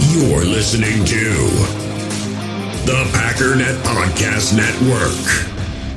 You're listening to the Packernet Podcast Network.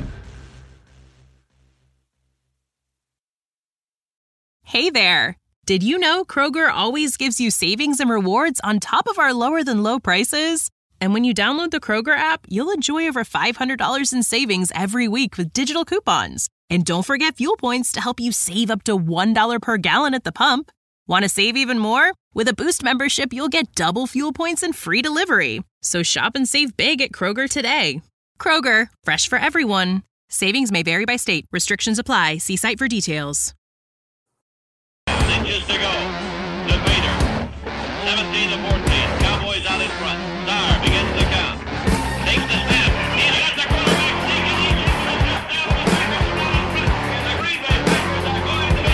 Hey there! Did you know Kroger always gives you savings and rewards on top of our lower-than-low prices? And when you download the Kroger app, you'll enjoy over $500 in savings every week with digital coupons. And don't forget fuel points to help you save up to $1 per gallon at the pump. Want to save even more? With a Boost membership, you'll get double fuel points and free delivery. So shop and save big at Kroger today. Kroger, fresh for everyone. Savings may vary by state. Restrictions apply. See site for details. Inches to go. To Bader. 17 to 14. Cowboys out in front. Starr begins the count. Takes the snap. He's got the quarterback sneaking each into the touchdown. And the Green Bay Packers are going to be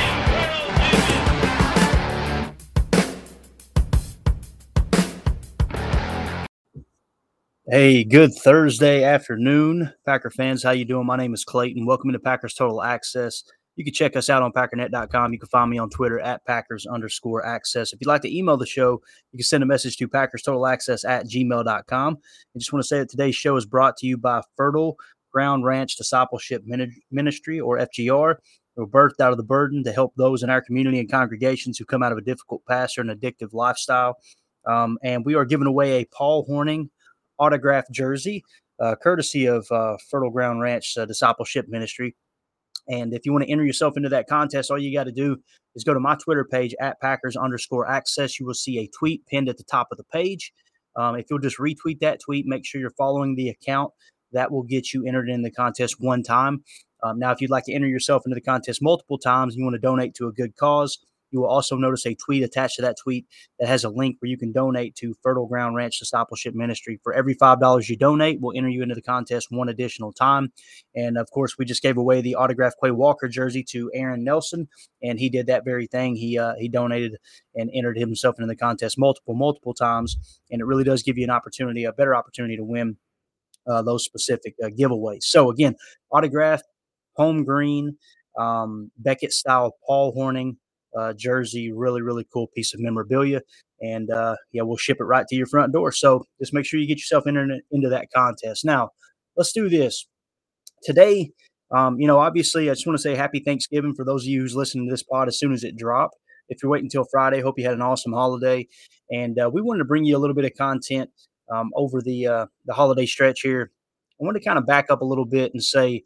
world champions. Hey, good Thursday afternoon, Packer fans. How you doing? My name is Clayton. Welcome to Packers Total Access. You can check us out on Packernet.com. You can find me on Twitter at Packers_access. If you'd like to email the show, you can send a message to PackersTotalAccess@gmail.com. I just want to say that today's show is brought to you by Fertile Ground Ranch Discipleship Ministry, or FGR. We were birthed out of the burden to help those in our community and congregations who come out of a difficult past or an addictive lifestyle. And we are giving away a Paul Hornung autographed jersey, courtesy of Fertile Ground Ranch Discipleship Ministry. And if you want to enter yourself into that contest, all you got to do is go to my Twitter page at Packers_access. You will see a tweet pinned at the top of the page. If you'll just retweet that tweet, make sure you're following the account. That will get you entered in the contest one time. Now, if you'd like to enter yourself into the contest multiple times and you want to donate to a good cause, you will also notice a tweet attached to that tweet that has a link where you can donate to Fertile Ground Ranch Discipleship Ministry. For every $5 you donate, we'll enter you into the contest one additional time. And, of course, we just gave away the autographed Quay Walker jersey to Aaron Nelson, and he did that very thing. He donated and entered himself into the contest multiple times, and it really does give you an opportunity, a better opportunity to win those specific giveaways. So, again, autographed, home green, Beckett-style Paul Hornung jersey, really cool piece of memorabilia, and we'll ship it right to your front door. So just make sure you get yourself into that contest. Now, let's do this today. Obviously, I just want to say happy Thanksgiving for those of you who's listening to this pod as soon as it dropped. If you're waiting until Friday, hope you had an awesome holiday, and we wanted to bring you a little bit of content over the holiday stretch here. I want to kind of back up a little bit and say,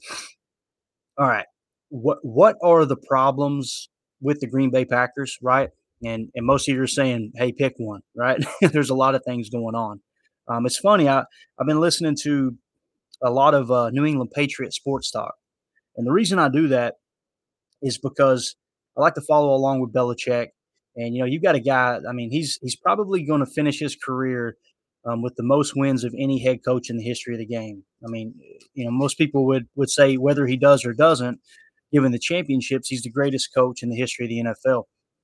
all right, what are the problems with the Green Bay Packers, right? And most of you are saying, hey, pick one, right? There's a lot of things going on. It's funny. I've been listening to a lot of New England Patriot sports talk. And the reason I do that is because I like to follow along with Belichick. And, you've got a guy, he's probably going to finish his career with the most wins of any head coach in the history of the game. Most people would say whether he does or doesn't, given the championships, he's the greatest coach in the history of the NFL.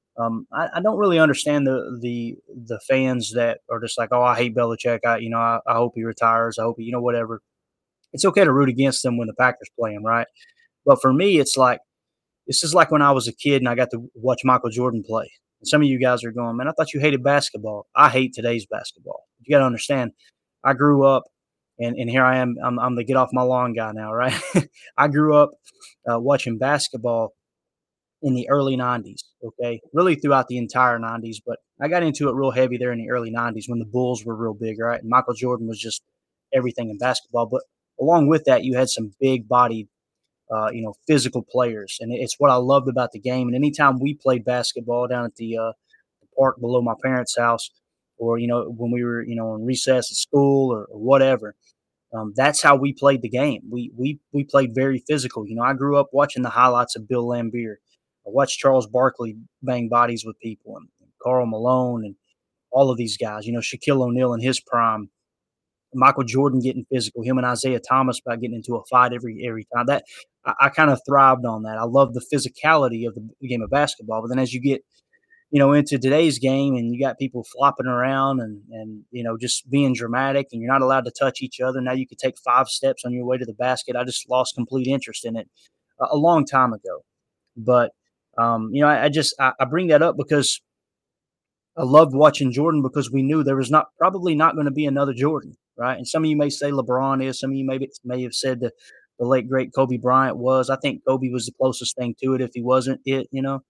I don't really understand the fans that are just like, oh, I hate Belichick. I hope he retires. I hope he, whatever. It's okay to root against them when the Packers play him, right? But for me, this is like when I was a kid and I got to watch Michael Jordan play. And some of you guys are going, man, I thought you hated basketball. I hate today's basketball. You got to understand, I grew up, and here I am. I'm the get off my lawn guy now, right? I grew up watching basketball in the early 90s, okay? Really throughout the entire 90s, but I got into it real heavy there in the early 90s when the Bulls were real big, right? And Michael Jordan was just everything in basketball. But along with that, you had some big-bodied, physical players. And it's what I loved about the game. And anytime we played basketball down at the park below my parents' house, or, when we were, in recess at school or whatever, that's how we played the game. We played very physical. I grew up watching the highlights of Bill Laimbeer. I watched Charles Barkley bang bodies with people, and Karl Malone, and all of these guys. Shaquille O'Neal in his prime, Michael Jordan getting physical, him and Isaiah Thomas about getting into a fight every time. That I kind of thrived on that. I love the physicality of the game of basketball. But then as you get into today's game, and you got people flopping around and just being dramatic, and you're not allowed to touch each other. Now you could take 5 steps on your way to the basket. I just lost complete interest in it a long time ago. But, I bring that up because I loved watching Jordan because we knew there was probably not going to be another Jordan, right? And some of you may say LeBron is. Some of you may have said the late great Kobe Bryant was. I think Kobe was the closest thing to it if he wasn't it,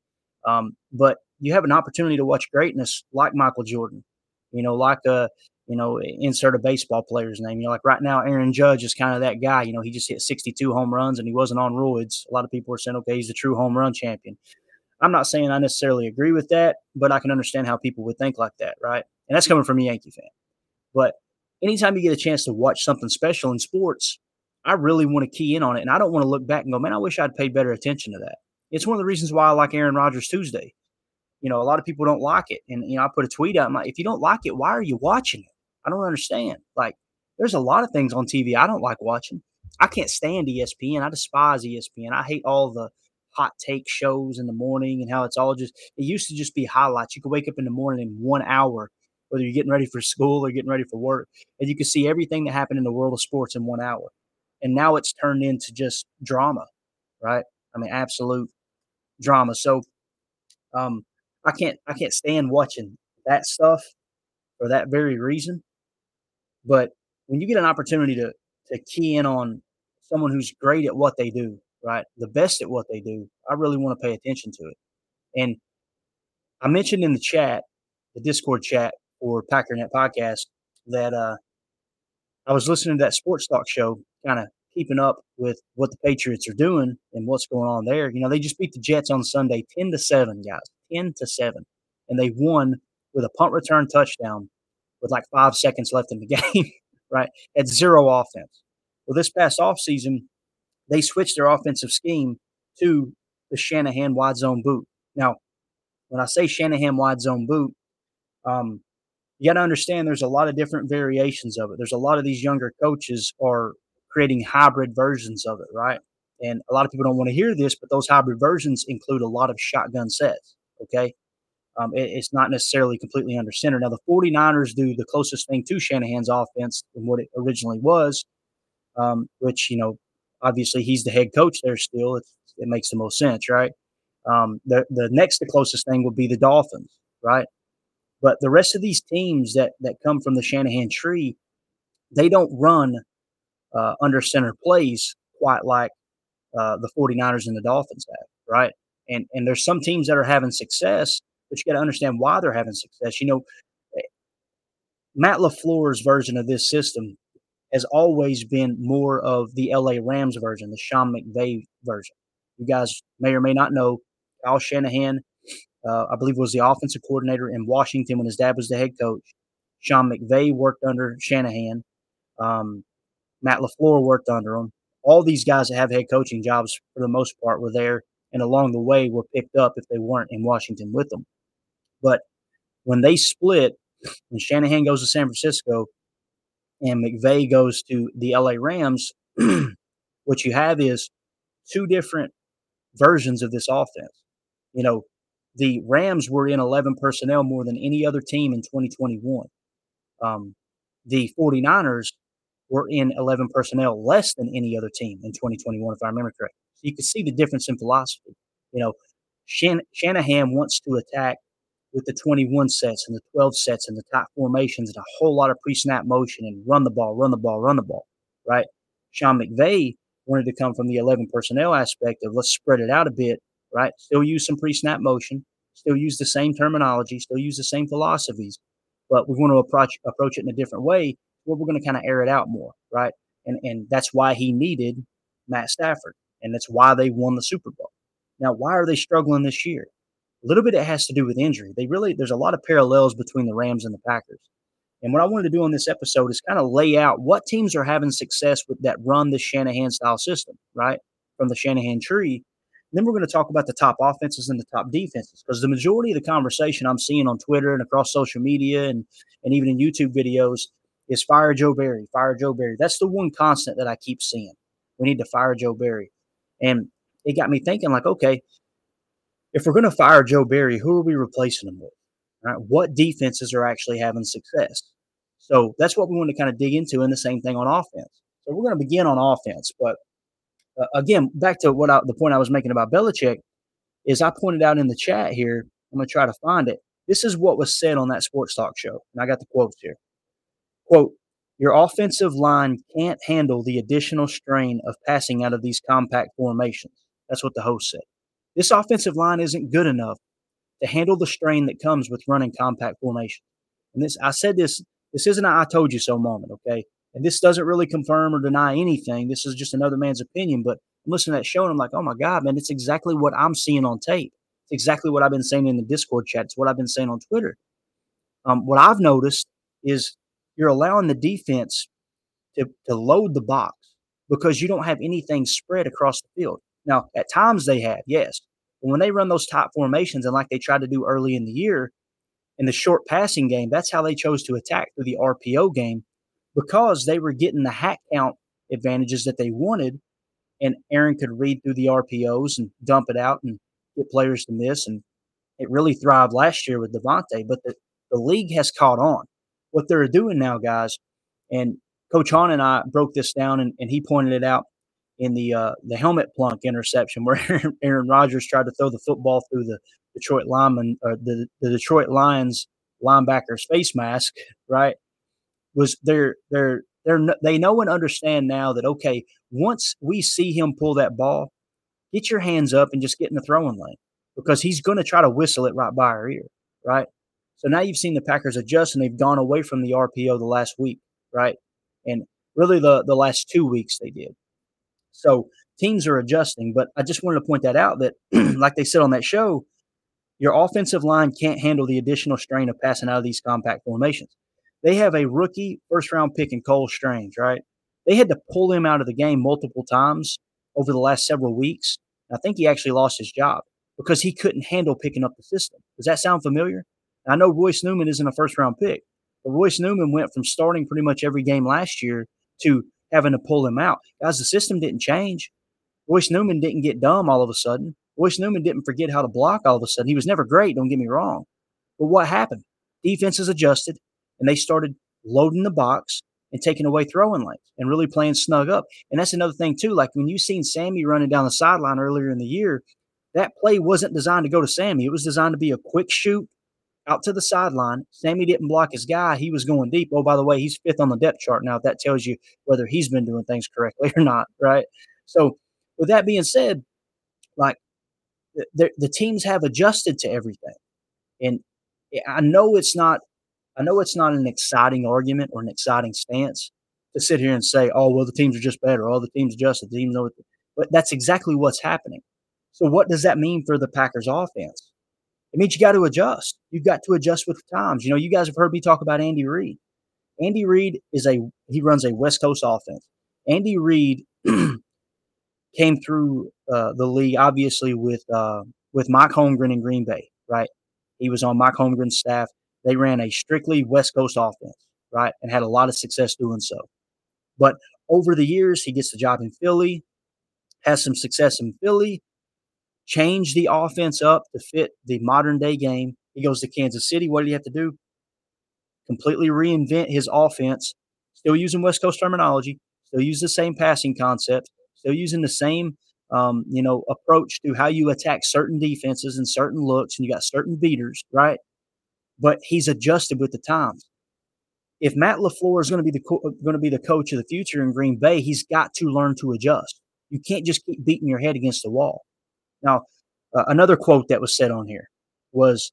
But you have an opportunity to watch greatness like Michael Jordan, like insert a baseball player's name. Like right now, Aaron Judge is kind of that guy. He just hit 62 home runs and he wasn't on roids. A lot of people are saying, okay, he's the true home run champion. I'm not saying I necessarily agree with that, but I can understand how people would think like that, right? And that's coming from a Yankee fan. But anytime you get a chance to watch something special in sports, I really want to key in on it. And I don't want to look back and go, man, I wish I'd paid better attention to that. It's one of the reasons why I like Aaron Rodgers Tuesday. A lot of people don't like it. And, I put a tweet out. I'm like, if you don't like it, why are you watching it? I don't understand. Like, there's a lot of things on TV I don't like watching. I can't stand ESPN. I despise ESPN. I hate all the hot take shows in the morning and how it used to just be highlights. You could wake up in the morning in 1 hour, whether you're getting ready for school or getting ready for work, and you could see everything that happened in the world of sports in 1 hour. And now it's turned into just drama, right? I mean, absolute drama. So, I can't stand watching that stuff for that very reason. But when you get an opportunity to key in on someone who's great at what they do, right, the best at what they do, I really want to pay attention to it. And I mentioned in the chat, the Discord chat for Packernet Podcast, that I was listening to that sports talk show, kind of keeping up with what the Patriots are doing and what's going on there. They just beat the Jets on Sunday 10-7, guys, 10-7. And they won with a punt return touchdown with like 5 seconds left in the game, right? At zero offense. Well, this past offseason, they switched their offensive scheme to the Shanahan wide zone boot. Now, when I say Shanahan wide zone boot, you got to understand there's a lot of different variations of it. There's a lot of these younger coaches are creating hybrid versions of it, right? And a lot of people don't want to hear this, but those hybrid versions include a lot of shotgun sets, okay? It's not necessarily completely under center. Now, the 49ers do the closest thing to Shanahan's offense than what it originally was, which, obviously he's the head coach there still. It makes the most sense, right? The next, the closest thing would be the Dolphins, right? But the rest of these teams that come from the Shanahan tree, they don't run under center plays quite like the 49ers and the Dolphins have, right? And there's some teams that are having success, but you got to understand why they're having success. Matt LaFleur's version of this system has always been more of the LA Rams version, the Sean McVay version. You guys may or may not know, Kyle Shanahan, I believe, was the offensive coordinator in Washington when his dad was the head coach. Sean McVay worked under Shanahan. Matt LaFleur worked under him. All these guys that have head coaching jobs, for the most part, were there, and along the way were picked up if they weren't in Washington with them. But when they split, when Shanahan goes to San Francisco and McVay goes to the LA Rams, what you have is two different versions of this offense. The Rams were in 11 personnel more than any other team in 2021. The 49ers were in 11 personnel less than any other team in 2021, if I remember correctly. So you can see the difference in philosophy. Shanahan wants to attack with the 21 sets and the 12 sets and the tight formations and a whole lot of pre-snap motion and run the ball, right? Sean McVay wanted to come from the 11 personnel aspect of let's spread it out a bit, right? Still use some pre-snap motion, still use the same terminology, still use the same philosophies, but we want to approach it in a different way where we're going to kind of air it out more, right? And that's why he needed Matt Stafford, and that's why they won the Super Bowl. Now, why are they struggling this year? A little bit it has to do with injury. There's a lot of parallels between the Rams and the Packers. And what I wanted to do on this episode is kind of lay out what teams are having success with that run the Shanahan style system, right? From the Shanahan tree. And then we're going to talk about the top offenses and the top defenses, because the majority of the conversation I'm seeing on Twitter and across social media and even in YouTube videos is fire Joe Barry, fire Joe Barry. That's the one constant that I keep seeing. We need to fire Joe Barry. And it got me thinking, like, okay, if we're going to fire Joe Barry, who are we replacing him with? Right? What defenses are actually having success? So that's what we want to kind of dig into, and the same thing on offense. So we're going to begin on offense. But again, back to the point I was making about Belichick is I pointed out in the chat here, I'm going to try to find it. This is what was said on that sports talk show. And I got the quotes here. Quote, your offensive line can't handle the additional strain of passing out of these compact formations. That's what the host said. This offensive line isn't good enough to handle the strain that comes with running compact formation. And I said this isn't an I told you so moment, okay? And this doesn't really confirm or deny anything. This is just another man's opinion. But I'm listening to that show and I'm like, oh my God, man, it's exactly what I'm seeing on tape. It's exactly what I've been saying in the Discord chat. It's what I've been saying on Twitter. What I've noticed is you're allowing the defense to load the box because you don't have anything spread across the field. Now, at times they have, yes. But when they run those top formations and like they tried to do early in the year, in the short passing game, that's how they chose to attack through the RPO game because they were getting the hack count advantages that they wanted, and Aaron could read through the RPOs and dump it out and get players to miss, and it really thrived last year with Devontae, but the league has caught on. What they're doing now, guys, and Coach Hahn and I broke this down, and he pointed it out in the helmet plunk interception where Aaron Rodgers tried to throw the football through the Detroit lineman or the Detroit Lions linebacker's face mask, right? Was they know and understand now that, okay, once we see him pull that ball, get your hands up and just get in the throwing lane because he's going to try to whistle it right by our ear, right? So now you've seen the Packers adjust and they've gone away from the RPO the last week, right? And really the last 2 weeks they did. So teams are adjusting, but I just wanted to point that out that like they said on that show, your offensive line can't handle the additional strain of passing out of these compact formations. They have a rookie first-round pick in Cole Strange, right? They had to pull him out of the game multiple times over the last several weeks. I think he actually lost his job because he couldn't handle picking up the system. Does that sound familiar? I know Royce Newman isn't a first-round pick, but Royce Newman went from starting pretty much every game last year to having to pull him out. Guys, the system didn't change. Royce Newman didn't get dumb all of a sudden. Royce Newman didn't forget how to block all of a sudden. He was never great, don't get me wrong. But what happened? Defenses adjusted, and they started loading the box and taking away throwing lanes and really playing snug up. And that's another thing, too. Like when you seen Sammy running down the sideline earlier in the year, that play wasn't designed to go to Sammy. It was designed to be a quick shoot out to the sideline. Sammy didn't block his guy. He was going deep. Oh, by the way, he's 5th on the depth chart now. If that tells you whether he's been doing things correctly or not, right? So with that being said, like the teams have adjusted to everything. And I know it's not an exciting argument or an exciting stance to sit here and say, oh, well, the teams are just better. Oh, the teams adjusted. The teams know but that's exactly what's happening. So what does that mean for the Packers offense? It means you got to adjust. You've got to adjust with the times. You know, you guys have heard me talk about Andy Reid. Andy Reid he runs a West Coast offense. Andy Reid came through the league, obviously, with Mike Holmgren in Green Bay, right? He was on Mike Holmgren's staff. They ran a strictly West Coast offense, right, and had a lot of success doing so. But over the years, he gets the job in Philly, has some success in Philly, changed the offense up to fit the modern-day game. He goes to Kansas City. What did he have to do? Completely reinvent his offense, still using West Coast terminology, still use the same passing concept, still using the same approach to how you attack certain defenses and certain looks, and you got certain beaters, right? But he's adjusted with the times. If Matt LaFleur is going to be the coach of the future in Green Bay, he's got to learn to adjust. You can't just keep beating your head against the wall. Now, another quote that was said on here was,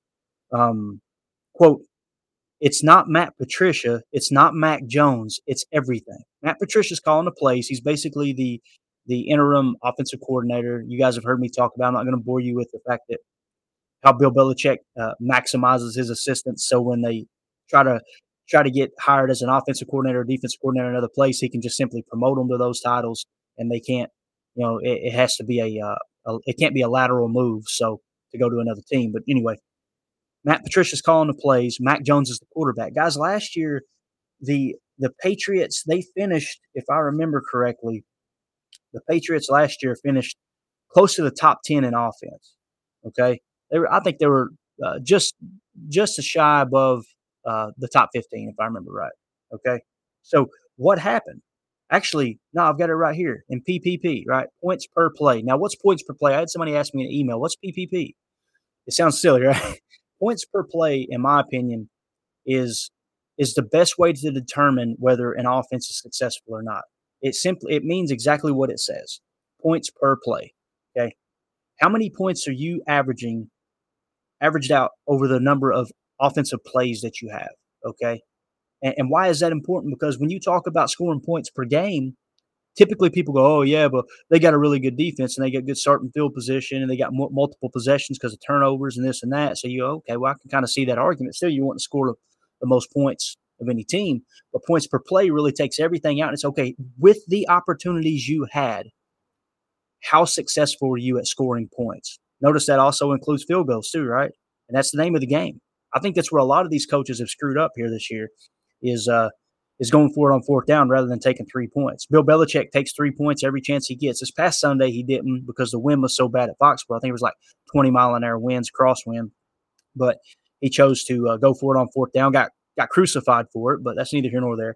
quote, it's not Matt Patricia, it's not Mac Jones, it's everything. Matt Patricia's calling the plays. He's basically the interim offensive coordinator. You guys have heard me talk about. I'm not going to bore you with the fact that how Bill Belichick maximizes his assistants. So when they try to get hired as an offensive coordinator or defensive coordinator in another place, he can just simply promote them to those titles, and they can't. It has to be it can't be a lateral move. So to go to another team. But anyway, Matt Patricia's calling the plays. Mac Jones is the quarterback. Guys, last year the Patriots, they finished, if I remember correctly, the Patriots last year finished close to the top 10 in offense. Okay, I think they were just a shy above the top 15, if I remember right. Okay, so what happened? Actually, no, I've got it right here in PPP, right? Points per play. Now, what's points per play? I had somebody ask me in an email, what's PPP? It sounds silly, right? points per play, in my opinion, is the best way to determine whether an offense is successful or not. It means exactly what it says. Points per play. Okay. How many points are you averaged out over the number of offensive plays that you have? Okay. And why is that important? Because when you talk about scoring points per game, typically people go, oh, yeah, but they got a really good defense and they got good starting field position and they got multiple possessions because of turnovers and this and that. So okay, well, I can kind of see that argument. Still, you want to score the most points of any team, but points per play really takes everything out. And it's okay, with the opportunities you had, how successful were you at scoring points? Notice that also includes field goals too, right? And that's the name of the game. I think that's where a lot of these coaches have screwed up here this year is going for it on fourth down rather than taking 3 points. Bill Belichick takes 3 points every chance he gets. This past Sunday, he didn't because the wind was so bad at Foxborough. I think it was like 20-mile-an-hour winds, crosswind. But he chose to go for it on fourth down, got crucified for it, but that's neither here nor there.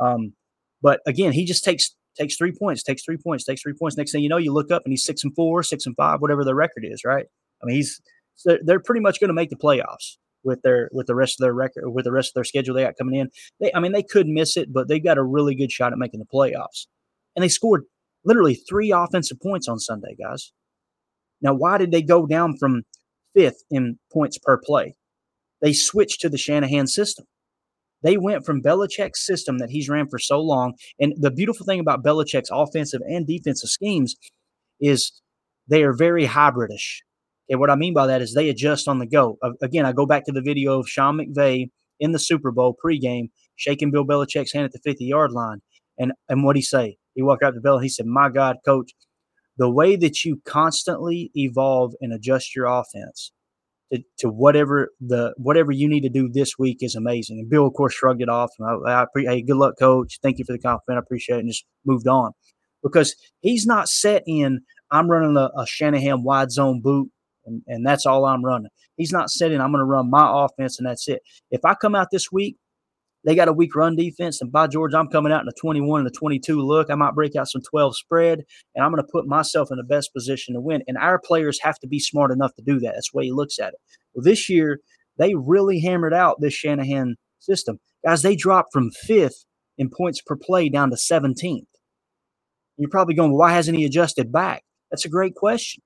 But again, he just takes 3 points, takes 3 points, takes 3 points. Next thing you know, you look up and he's 6-4, 6-5, whatever their record is, right? I mean, they're pretty much going to make the playoffs with the rest of their record, with the rest of their schedule they got coming in. They could miss it, but they've got a really good shot at making the playoffs. And they scored literally 3 offensive points on Sunday, guys. Now, why did they go down from 5th in points per play? They switched to the Shanahan system. They went from Belichick's system that he's ran for so long. And the beautiful thing about Belichick's offensive and defensive schemes is they are very hybridish. And what I mean by that is they adjust on the go. Again, I go back to the video of Sean McVay in the Super Bowl pregame, shaking Bill Belichick's hand at the 50-yard line. And what'd he say? He walked out to Bill and he said, my God, coach, the way that you constantly evolve and adjust your offense to whatever you need to do this week is amazing. And Bill, of course, shrugged it off. Hey, good luck, coach. Thank you for the compliment. I appreciate it. And just moved on. Because he's not set in, I'm running a Shanahan wide zone boot, and that's all I'm running. He's not set in, I'm going to run my offense, and that's it. If I come out this week, they got a weak run defense, and by George, I'm coming out in a 21 and a 22 look. I might break out some 12 spread, and I'm going to put myself in the best position to win. And our players have to be smart enough to do that. That's the way he looks at it. Well, this year, they really hammered out this Shanahan system. Guys, they dropped from 5th in points per play down to 17th. You're probably going, well, why hasn't he adjusted back? That's a great question.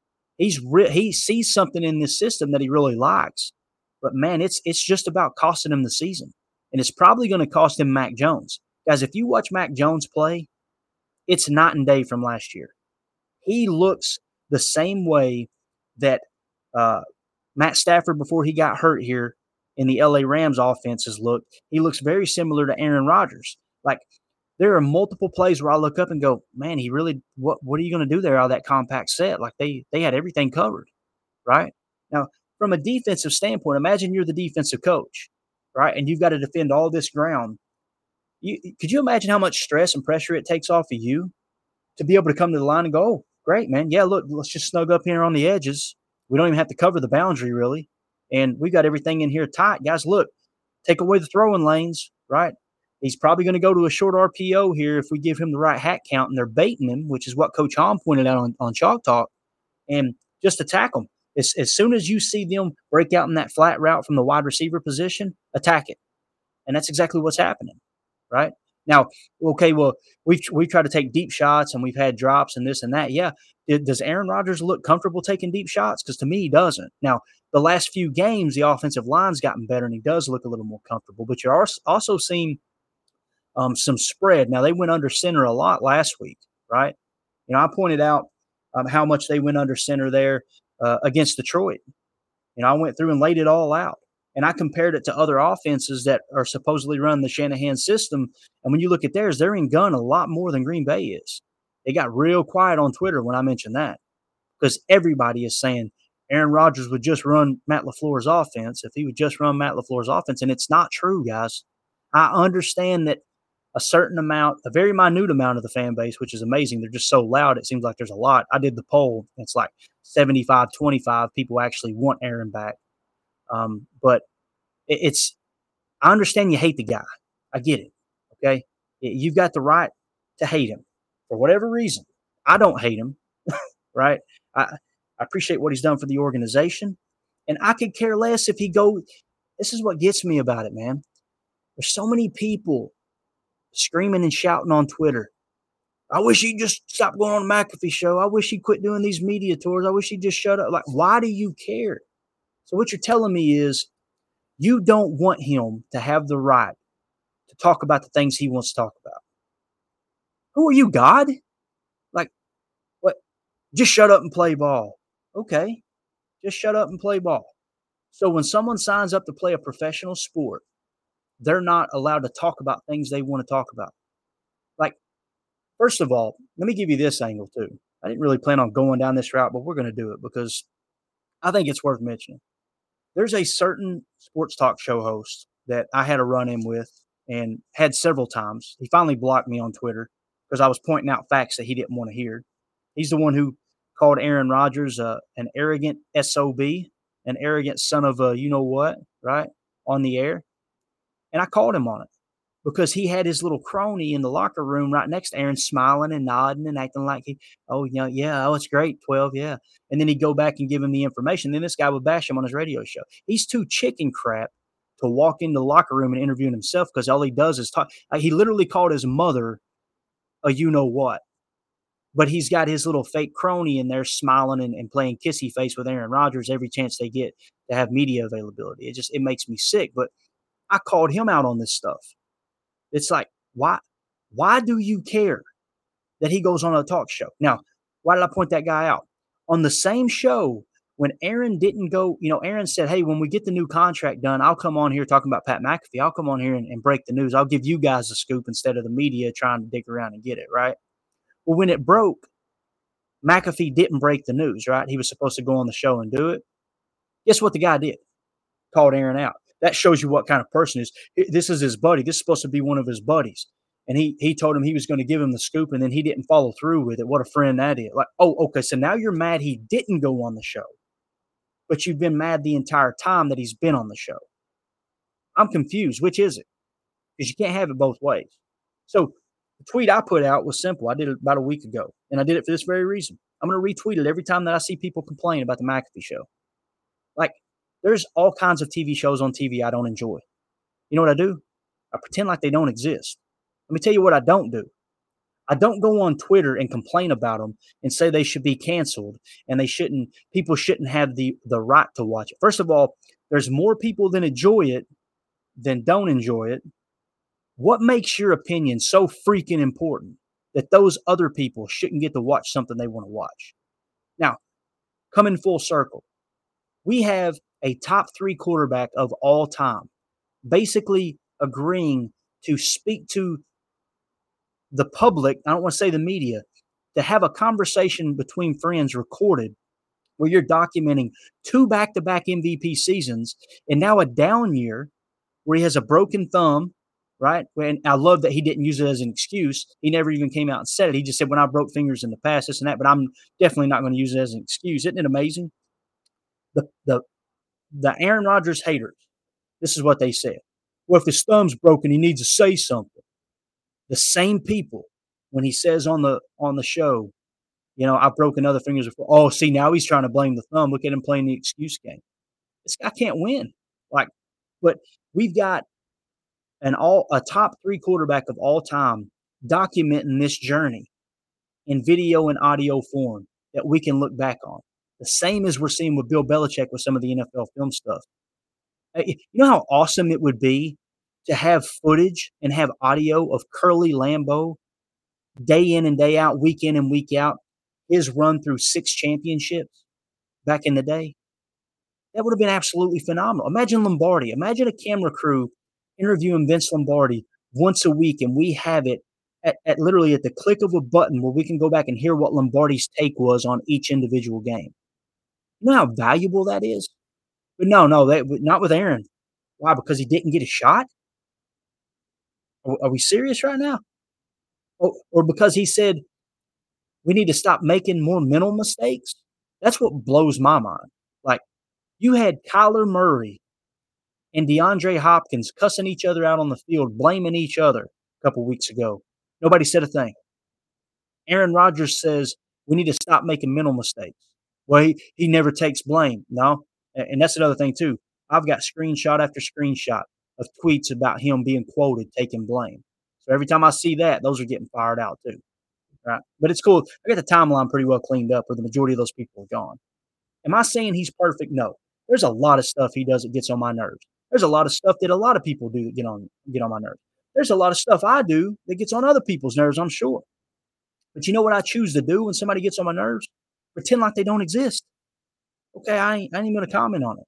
He sees something in this system that he really likes. But, man, it's just about costing him the season. And it's probably going to cost him Mac Jones. Guys, if you watch Mac Jones play, it's night and day from last year. He looks the same way that Matt Stafford, before he got hurt here in the LA Rams offenses, looked. He looks very similar to Aaron Rodgers. Like, there are multiple plays where I look up and go, man, he really – what are you going to do there out of that compact set? Like, they had everything covered, right? Now, from a defensive standpoint, imagine you're the defensive coach. Right, and you've got to defend all this ground. Could you imagine how much stress and pressure it takes off of you to be able to come to the line and go, oh, great, man. Yeah, look, let's just snug up here on the edges. We don't even have to cover the boundary, really. And we got everything in here tight. Guys, look, take away the throwing lanes, right? He's probably going to go to a short RPO here if we give him the right hat count, and they're baiting him, which is what Coach Hom pointed out on Chalk Talk, and just attack them. As soon as you see them break out in that flat route from the wide receiver position, attack it. And that's exactly what's happening, right? Now, okay, well, we've tried to take deep shots and we've had drops and this and that. Yeah. Does Aaron Rodgers look comfortable taking deep shots? Because to me, he doesn't. Now, the last few games, the offensive line's gotten better and he does look a little more comfortable. But you're also seeing some spread. Now, they went under center a lot last week, right? I pointed out how much they went under center there against Detroit. I went through and laid it all out. And I compared it to other offenses that are supposedly running the Shanahan system. And when you look at theirs, they're in gun a lot more than Green Bay is. They got real quiet on Twitter when I mentioned that because everybody is saying Aaron Rodgers would just run Matt LaFleur's offense if he would just run Matt LaFleur's offense. And it's not true, guys. I understand that a certain amount, a very minute amount of the fan base, which is amazing. They're just so loud. It seems like there's a lot. I did the poll. It's like 75-25 people actually want Aaron back. But I understand you hate the guy. I get it. Okay. You've got the right to hate him for whatever reason. I don't hate him. Right. I appreciate what he's done for the organization. And I could care less if he goes. This is what gets me about it, man. There's so many people screaming and shouting on Twitter. I wish he'd just stop going on the McAfee show. I wish he'd quit doing these media tours. I wish he'd just shut up. Like, why do you care? So what you're telling me is you don't want him to have the right to talk about the things he wants to talk about. Who are you, God? Like, what? Just shut up and play ball. Okay. Just shut up and play ball. So when someone signs up to play a professional sport, they're not allowed to talk about things they want to talk about. Like, first of all, let me give you this angle too. I didn't really plan on going down this route, but we're going to do it because I think it's worth mentioning. There's a certain sports talk show host that I had a run-in with and had several times. He finally blocked me on Twitter because I was pointing out facts that he didn't want to hear. He's the one who called Aaron Rodgers an arrogant SOB, an arrogant son of a you-know-what, right, on the air. And I called him on it because he had his little crony in the locker room right next to Aaron smiling and nodding and acting like it's great, 12, yeah. And then he'd go back and give him the information. Then this guy would bash him on his radio show. He's too chicken crap to walk into the locker room and interview himself because all he does is talk. He literally called his mother a you-know-what. But he's got his little fake crony in there smiling and playing kissy face with Aaron Rodgers every chance they get to have media availability. It makes me sick. But I called him out on this stuff. It's like, why do you care that he goes on a talk show? Now, why did I point that guy out? On the same show, when Aaron didn't go, Aaron said, hey, when we get the new contract done, I'll come on here talking about Pat McAfee. I'll come on here and break the news. I'll give you guys the scoop instead of the media trying to dig around and get it, right? Well, when it broke, McAfee didn't break the news, right? He was supposed to go on the show and do it. Guess what the guy did? Called Aaron out. That shows you what kind of person is. This is his buddy. This is supposed to be one of his buddies. And he told him he was going to give him the scoop, and then he didn't follow through with it. What a friend that is. Like, oh, okay, so now you're mad he didn't go on the show. But you've been mad the entire time that he's been on the show. I'm confused. Which is it? Because you can't have it both ways. So the tweet I put out was simple. I did it about a week ago, and I did it for this very reason. I'm going to retweet it every time that I see people complain about the McAfee show. Like, there's all kinds of TV shows on TV I don't enjoy. You know what I do? I pretend like they don't exist. Let me tell you what I don't do. I don't go on Twitter and complain about them and say they should be canceled and people shouldn't have the right to watch it. First of all, there's more people that enjoy it than don't enjoy it. What makes your opinion so freaking important that those other people shouldn't get to watch something they want to watch? Now, coming full circle, we have a top 3 quarterback of all time basically agreeing to speak to the public, I don't want to say the media, to have a conversation between friends recorded where you're documenting 2 back-to-back MVP seasons and now a down year where he has a broken thumb, right? And I love that he didn't use it as an excuse. He never even came out and said it. He just said, when I broke fingers in the past, this and that, but I'm definitely not going to use it as an excuse. Isn't it amazing? The Aaron Rodgers haters, this is what they said. Well, if his thumb's broken, he needs to say something. The same people, when he says on the show, I've broken other fingers before. Oh, see, now he's trying to blame the thumb. Look at him playing the excuse game. This guy can't win. But we've got a top 3 quarterback of all time documenting this journey in video and audio form that we can look back on. The same as we're seeing with Bill Belichick with some of the NFL film stuff. You know how awesome it would be to have footage and have audio of Curly Lambeau day in and day out, week in and week out, his run through 6 championships back in the day? That would have been absolutely phenomenal. Imagine Lombardi. Imagine a camera crew interviewing Vince Lombardi once a week, and we have it at literally at the click of a button where we can go back and hear what Lombardi's take was on each individual game. You know how valuable that is? But no, not with Aaron. Why? Because he didn't get a shot? Are we serious right now? Or because he said we need to stop making more mental mistakes? That's what blows my mind. Like, you had Kyler Murray and DeAndre Hopkins cussing each other out on the field, blaming each other a couple weeks ago. Nobody said a thing. Aaron Rodgers says we need to stop making mental mistakes. Well, he never takes blame. No, And that's another thing too. I've got screenshot after screenshot of tweets about him being quoted taking blame. So every time I see that, those are getting fired out too. Right. But it's cool. I got the timeline pretty well cleaned up where the majority of those people are gone. Am I saying he's perfect? No. There's a lot of stuff he does that gets on my nerves. There's a lot of stuff that a lot of people do that get on my nerves. There's a lot of stuff I do that gets on other people's nerves, I'm sure. But you know what I choose to do when somebody gets on my nerves? Pretend like they don't exist. Okay, I ain't even going to comment on it.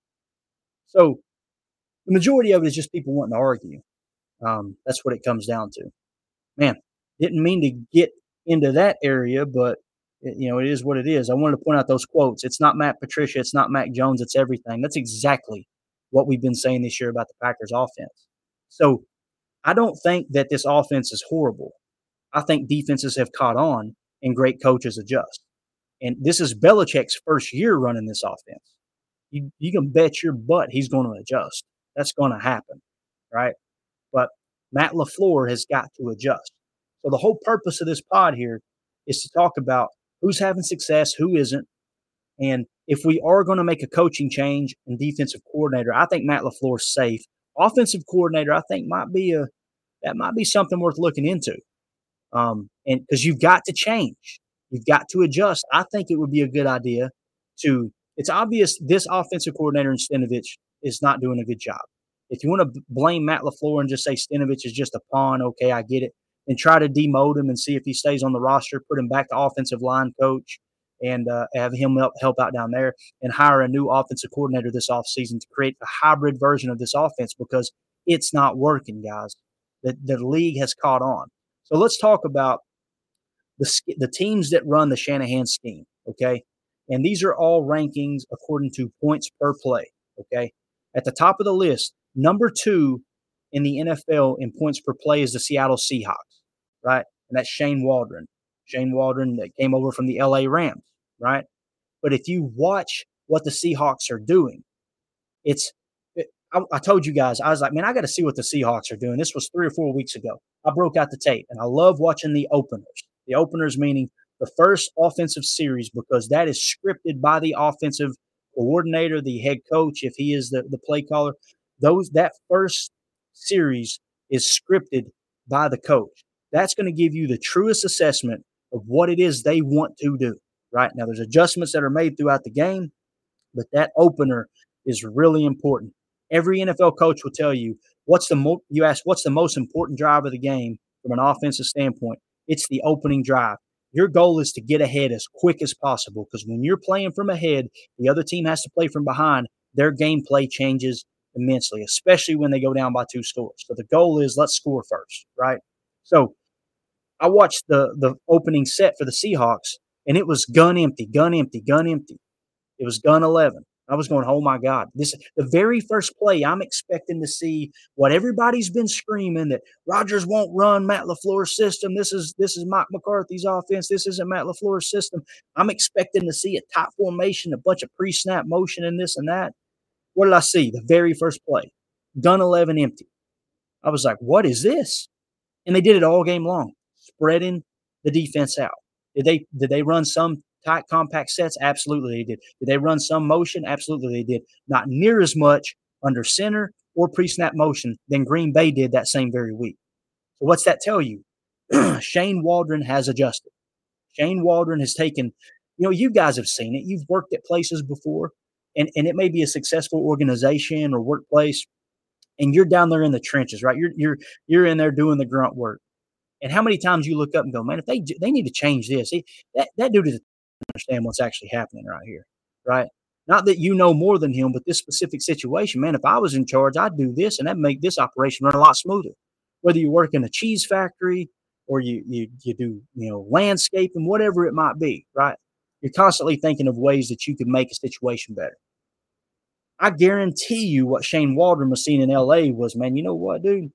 So the majority of it is just people wanting to argue. That's what it comes down to. Man, didn't mean to get into that area, but it is what it is. I wanted to point out those quotes. It's not Matt Patricia. It's not Mac Jones. It's everything. That's exactly what we've been saying this year about the Packers offense. So I don't think that this offense is horrible. I think defenses have caught on and great coaches adjust. And this is Belichick's first year running this offense. You can bet your butt he's going to adjust. That's going to happen, right? But Matt LaFleur has got to adjust. So the whole purpose of this pod here is to talk about who's having success, who isn't. And if we are going to make a coaching change and defensive coordinator, I think Matt LaFleur's safe. Offensive coordinator, I think might be something worth looking into. And because you've got to change, you've got to adjust. I think it would be a good idea it's obvious this offensive coordinator in Stenavich is not doing a good job. If you want to blame Matt LaFleur and just say Stenavich is just a pawn, okay, I get it. And try to demote him and see if he stays on the roster, put him back to offensive line coach and have him help out down there and hire a new offensive coordinator this offseason to create a hybrid version of this offense because it's not working, guys. The league has caught on. So let's talk about the teams that run the Shanahan scheme, okay? And these are all rankings according to points per play, okay? At the top of the list, number 2 in the NFL in points per play is the Seattle Seahawks, right? And that's Shane Waldron. Shane Waldron that came over from the LA Rams, right? But if you watch what the Seahawks are doing, I told you guys, I was like, man, I got to see what the Seahawks are doing. This was 3 or 4 weeks ago. I broke out the tape, and I love watching the openers. The openers meaning the first offensive series because that is scripted by the offensive coordinator, the head coach, if he is the play caller. That first series is scripted by the coach. That's going to give you the truest assessment of what it is they want to do, right? Now, there's adjustments that are made throughout the game, but that opener is really important. Every NFL coach will tell you what's the most important drive of the game from an offensive standpoint. It's the opening drive. Your goal is to get ahead as quick as possible because when you're playing from ahead, the other team has to play from behind. Their gameplay changes immensely, especially when they go down by 2 scores. So the goal is let's score first, right? So I watched the opening set for the Seahawks, and it was gun empty, gun empty, gun empty. It was gun 11. I was going, oh, my God. The very first play, I'm expecting to see what everybody's been screaming, that Rodgers won't run Matt LaFleur's system. This is Mike McCarthy's offense. This isn't Matt LaFleur's system. I'm expecting to see a tight formation, a bunch of pre-snap motion and this and that. What did I see? The very first play, gun 11 empty. I was like, what is this? And they did it all game long, spreading the defense out. Did they run some tight, compact sets? Absolutely they did. Did they run some motion? Absolutely they did. Not near as much under center or pre-snap motion than Green Bay did that same very week. So what's that tell you? Shane Waldron has adjusted. Shane Waldron has taken, you guys have seen it. You've worked at places before, and it may be a successful organization or workplace, and you're down there in the trenches, right? You're in there doing the grunt work. And how many times you look up and go, man, if they need to change this, that dude doesn't understand what's actually happening right here, right? Not that you know more than him, but this specific situation, man, if I was in charge, I'd do this, and that'd make this operation run a lot smoother. Whether you work in a cheese factory or you do, landscaping, whatever it might be, right? You're constantly thinking of ways that you can make a situation better. I guarantee you what Shane Waldron was seeing in L.A. was, man, you know what, dude? If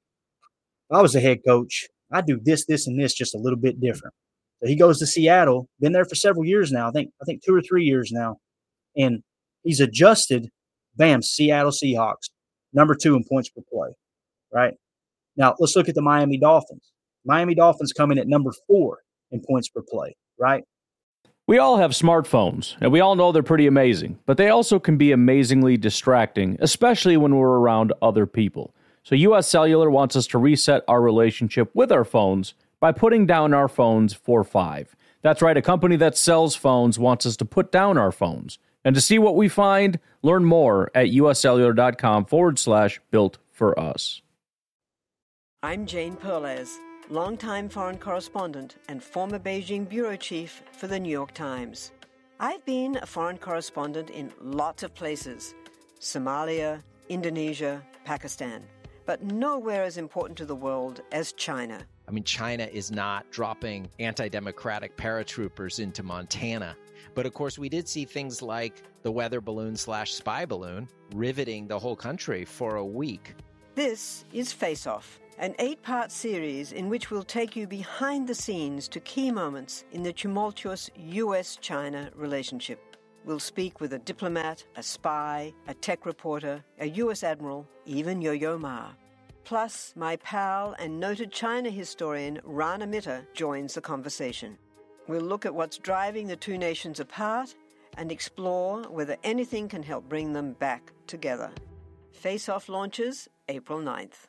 I was the head coach, I'd do this, and this just a little bit different. So he goes to Seattle, been there for several years now. I think 2 or 3 years now. And he's adjusted, bam, Seattle Seahawks, number 2 in points per play, right? Now, let's look at the Miami Dolphins. Miami Dolphins come in at number 4 in points per play, right? We all have smartphones, and we all know they're pretty amazing, but they also can be amazingly distracting, especially when we're around other people. So US Cellular wants us to reset our relationship with our phones by putting down our phones for $5. That's right, a company that sells phones wants us to put down our phones. And to see what we find, learn more at uscellular.com/built for us. I'm Jane Perlez, longtime foreign correspondent and former Beijing bureau chief for the New York Times. I've been a foreign correspondent in lots of places: Somalia, Indonesia, Pakistan, but nowhere as important to the world as China. I mean, China is not dropping anti-democratic paratroopers into Montana. But of course, we did see things like the weather balloon/spy balloon riveting the whole country for a week. This is Face Off, an 8-part series in which we'll take you behind the scenes to key moments in the tumultuous U.S.-China relationship. We'll speak with a diplomat, a spy, a tech reporter, a U.S. admiral, even Yo-Yo Ma. Plus, my pal and noted China historian Rana Mitter joins the conversation. We'll look at what's driving the two nations apart and explore whether anything can help bring them back together. Face Off launches April 9th.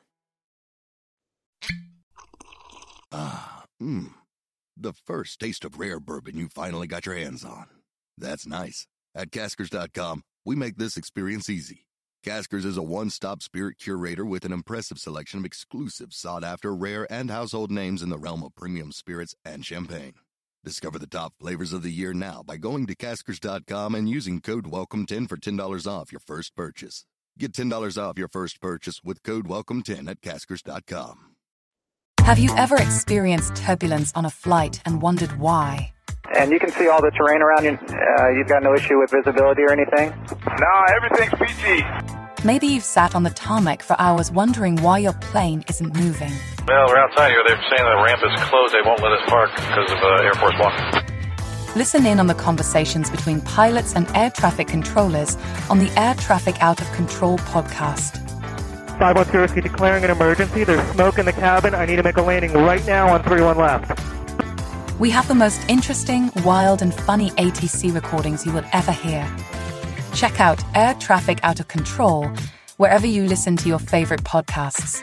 The first taste of rare bourbon you finally got your hands on. That's nice. At Caskers.com, we make this experience easy. Caskers is a one-stop spirit curator with an impressive selection of exclusive, sought-after, rare, and household names in the realm of premium spirits and champagne. Discover the top flavors of the year now by going to Caskers.com and using code WELCOME10 for $10 off your first purchase. Get $10 off your first purchase with code WELCOME10 at Caskers.com. Have you ever experienced turbulence on a flight and wondered why? And you can see all the terrain around you. You've got no issue with visibility or anything? No, everything's PG. Maybe you've sat on the tarmac for hours wondering why your plane isn't moving. Well, we're outside here. They're saying the ramp is closed. They won't let us park because of Air Force One. Listen in on the conversations between pilots and air traffic controllers on the Air Traffic Out of Control podcast. 510 Whiskey declaring an emergency. There's smoke in the cabin. I need to make a landing right now on 31 left. We have the most interesting, wild, and funny ATC recordings you will ever hear. Check out Air Traffic Out of Control wherever you listen to your favorite podcasts.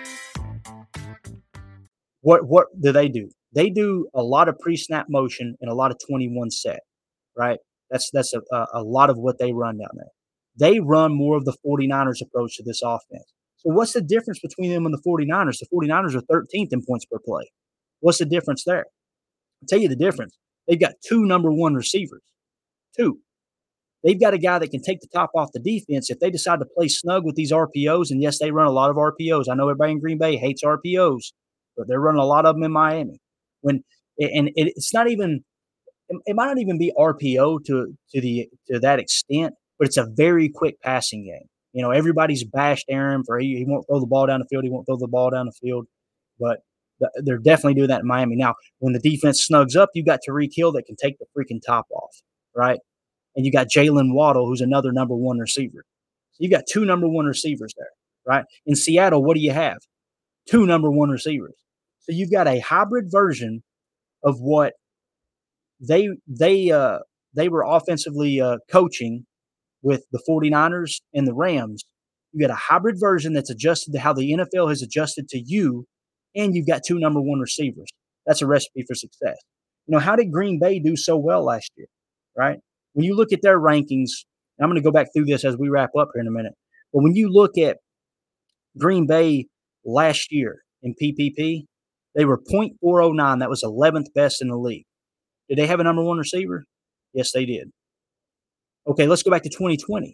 What do? They do a lot of pre-snap motion and a lot of 21 set, right? That's a lot of what they run down there. They run more of the 49ers approach to this offense. So what's the difference between them and the 49ers? The 49ers are 13th in points per play. What's the difference there? I'll tell you the difference. They've got 2 number 1 receivers. 2. They've got a guy that can take the top off the defense if they decide to play snug with these RPOs. And yes, they run a lot of RPOs. I know everybody in Green Bay hates RPOs, but they're running a lot of them in Miami. It's not even, it might not even be RPO to that extent, but it's a very quick passing game. You know, everybody's bashed Aaron for he won't throw the ball down the field. He won't throw the ball down the field, but they're definitely doing that in Miami. Now, when the defense snugs up, you got Tyreek Hill that can take the freaking top off, right? And you got Jalen Waddle, who's another number 1 receiver. So you got 2 number 1 receivers there, right? In Seattle, what do you have? 2 number 1 receivers. So you've got a hybrid version of what they were offensively coaching with the 49ers and the Rams. You got a hybrid version that's adjusted to how the NFL has adjusted to you, and you've got 2 number 1 receivers. That's a recipe for success. You know, how did Green Bay do so well last year, right? When you look at their rankings, and I'm going to go back through this as we wrap up here in a minute, but when you look at Green Bay last year in PPP, they were .409. That was 11th best in the league. Did they have a number 1 receiver? Yes, they did. Okay, let's go back to 2020.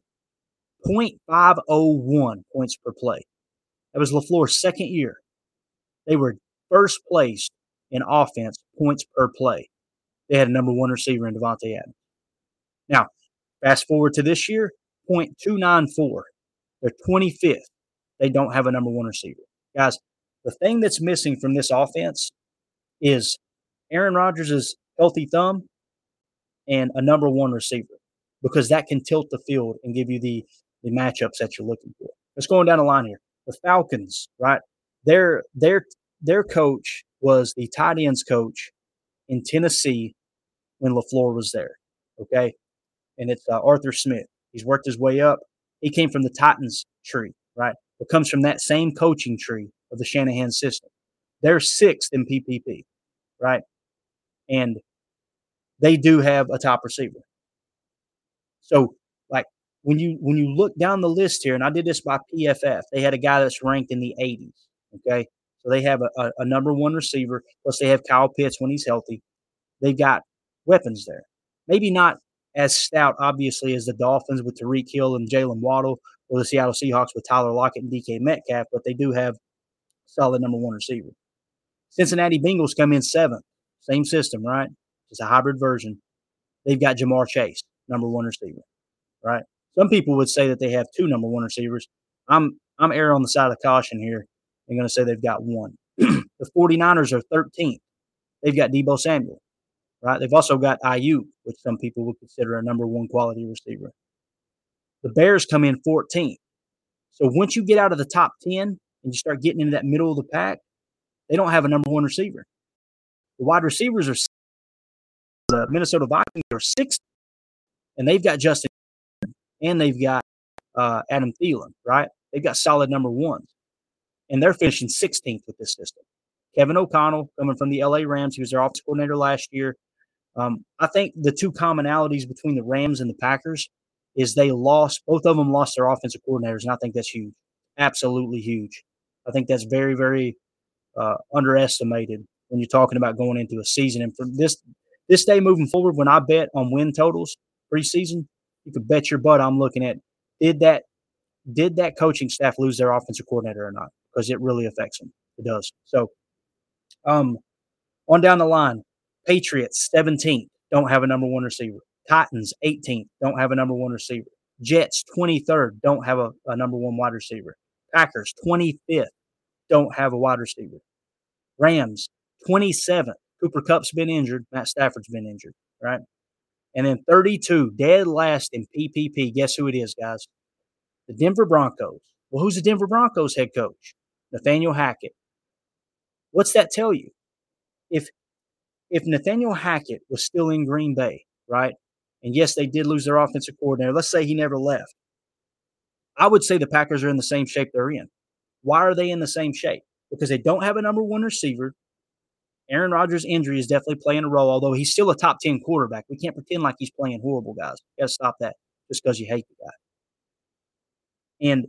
0.501 points per play. That was LaFleur's second year. They were first place in offense, points per play. They had a number 1 receiver in Devontae Adams. Now, fast forward to this year, 0.294. They're 25th. They don't have a number 1 receiver. Guys, the thing that's missing from this offense is Aaron Rodgers' healthy thumb and a number 1 receiver, because that can tilt the field and give you the matchups that you're looking for. Let's go down the line here. The Falcons, right? Their coach was the tight ends coach in Tennessee when LaFleur was there. okay? And it's Arthur Smith. He's worked his way up. He came from the Titans tree, right? It comes from that same coaching tree of the Shanahan system. They're 6th in PPP, right? And they do have a top receiver. So, like, when you look down the list here, and I did this by PFF, they had a guy that's ranked in the 80s, okay? So they have a number 1 receiver, plus they have Kyle Pitts when he's healthy. They've got weapons there. Maybe not as stout, obviously, as the Dolphins with Tyreek Hill and Jalen Waddle, or the Seattle Seahawks with Tyler Lockett and DK Metcalf, but they do have a solid number 1 receiver. Cincinnati Bengals come in 7th. Same system, right? It's a hybrid version. They've got Jamar Chase, number 1 receiver, right? Some people would say that they have 2 number 1 receivers. I'm erring on the side of caution here. I'm going to say they've got 1. The 49ers are 13th. They've got Deebo Samuel, right? They've also got Ayuk, which some people would consider a number 1 quality receiver. The Bears come in 14th. So once you get out of the top 10 and you start getting into that middle of the pack, they don't have a number 1 receiver. The wide receivers are the Minnesota Vikings are 6th, and they've got Justin and they've got Adam Thielen, right? They've got solid number 1s, and they're finishing 16th with this system. Kevin O'Connell, coming from the LA Rams, he was their offensive coordinator last year. I think the 2 commonalities between the Rams and the Packers is both of them lost their offensive coordinators, and I think that's huge, absolutely huge. I think that's very, very underestimated when you're talking about going into a season. And for this day moving forward, when I bet on win totals preseason, you could bet your butt I'm looking at did that coaching staff lose their offensive coordinator or not, because it really affects them. It does. So on down the line, Patriots 17th, don't have a number 1 receiver. Titans 18th, don't have a number 1 receiver. Jets 23rd, don't have a number 1 wide receiver. Packers 25th, don't have a wide receiver. Rams 27th. Cooper Kupp's been injured. Matt Stafford's been injured, right? And then 32, dead last in PPP. Guess who it is, guys? The Denver Broncos. Well, who's the Denver Broncos head coach? Nathaniel Hackett. What's that tell you? If Nathaniel Hackett was still in Green Bay, right? And yes, they did lose their offensive coordinator. Let's say he never left. I would say the Packers are in the same shape they're in. Why are they in the same shape? Because they don't have a number 1 receiver. Aaron Rodgers' injury is definitely playing a role, although he's still a top 10 quarterback. We can't pretend like he's playing horrible, guys. You got to stop that just because you hate the guy. And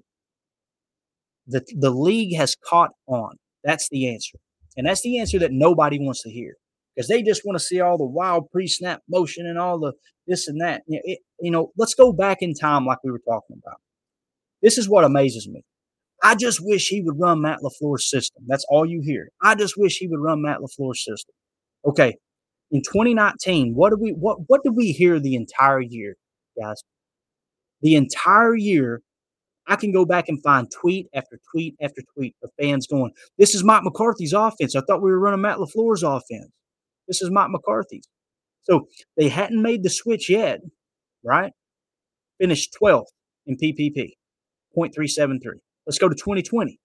the league has caught on. That's the answer. And that's the answer that nobody wants to hear, because they just want to see all the wild pre-snap motion and all the this and that. Let's go back in time like we were talking about. This is what amazes me. I just wish he would run Matt LaFleur's system. That's all you hear. I just wish he would run Matt LaFleur's system. Okay, in 2019, what did we hear the entire year, guys? The entire year, I can go back and find tweet after tweet after tweet of fans going, "This is Mike McCarthy's offense. I thought we were running Matt LaFleur's offense. This is Mike McCarthy's." So they hadn't made the switch yet, right? Finished 12th in PPP, 0.373. Let's go to 2020.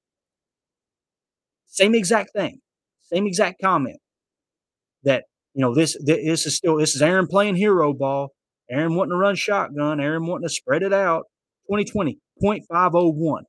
Same exact thing. Same exact comment. That, this is Aaron playing hero ball. Aaron wanting to run shotgun. Aaron wanting to spread it out. 2020, 0.501,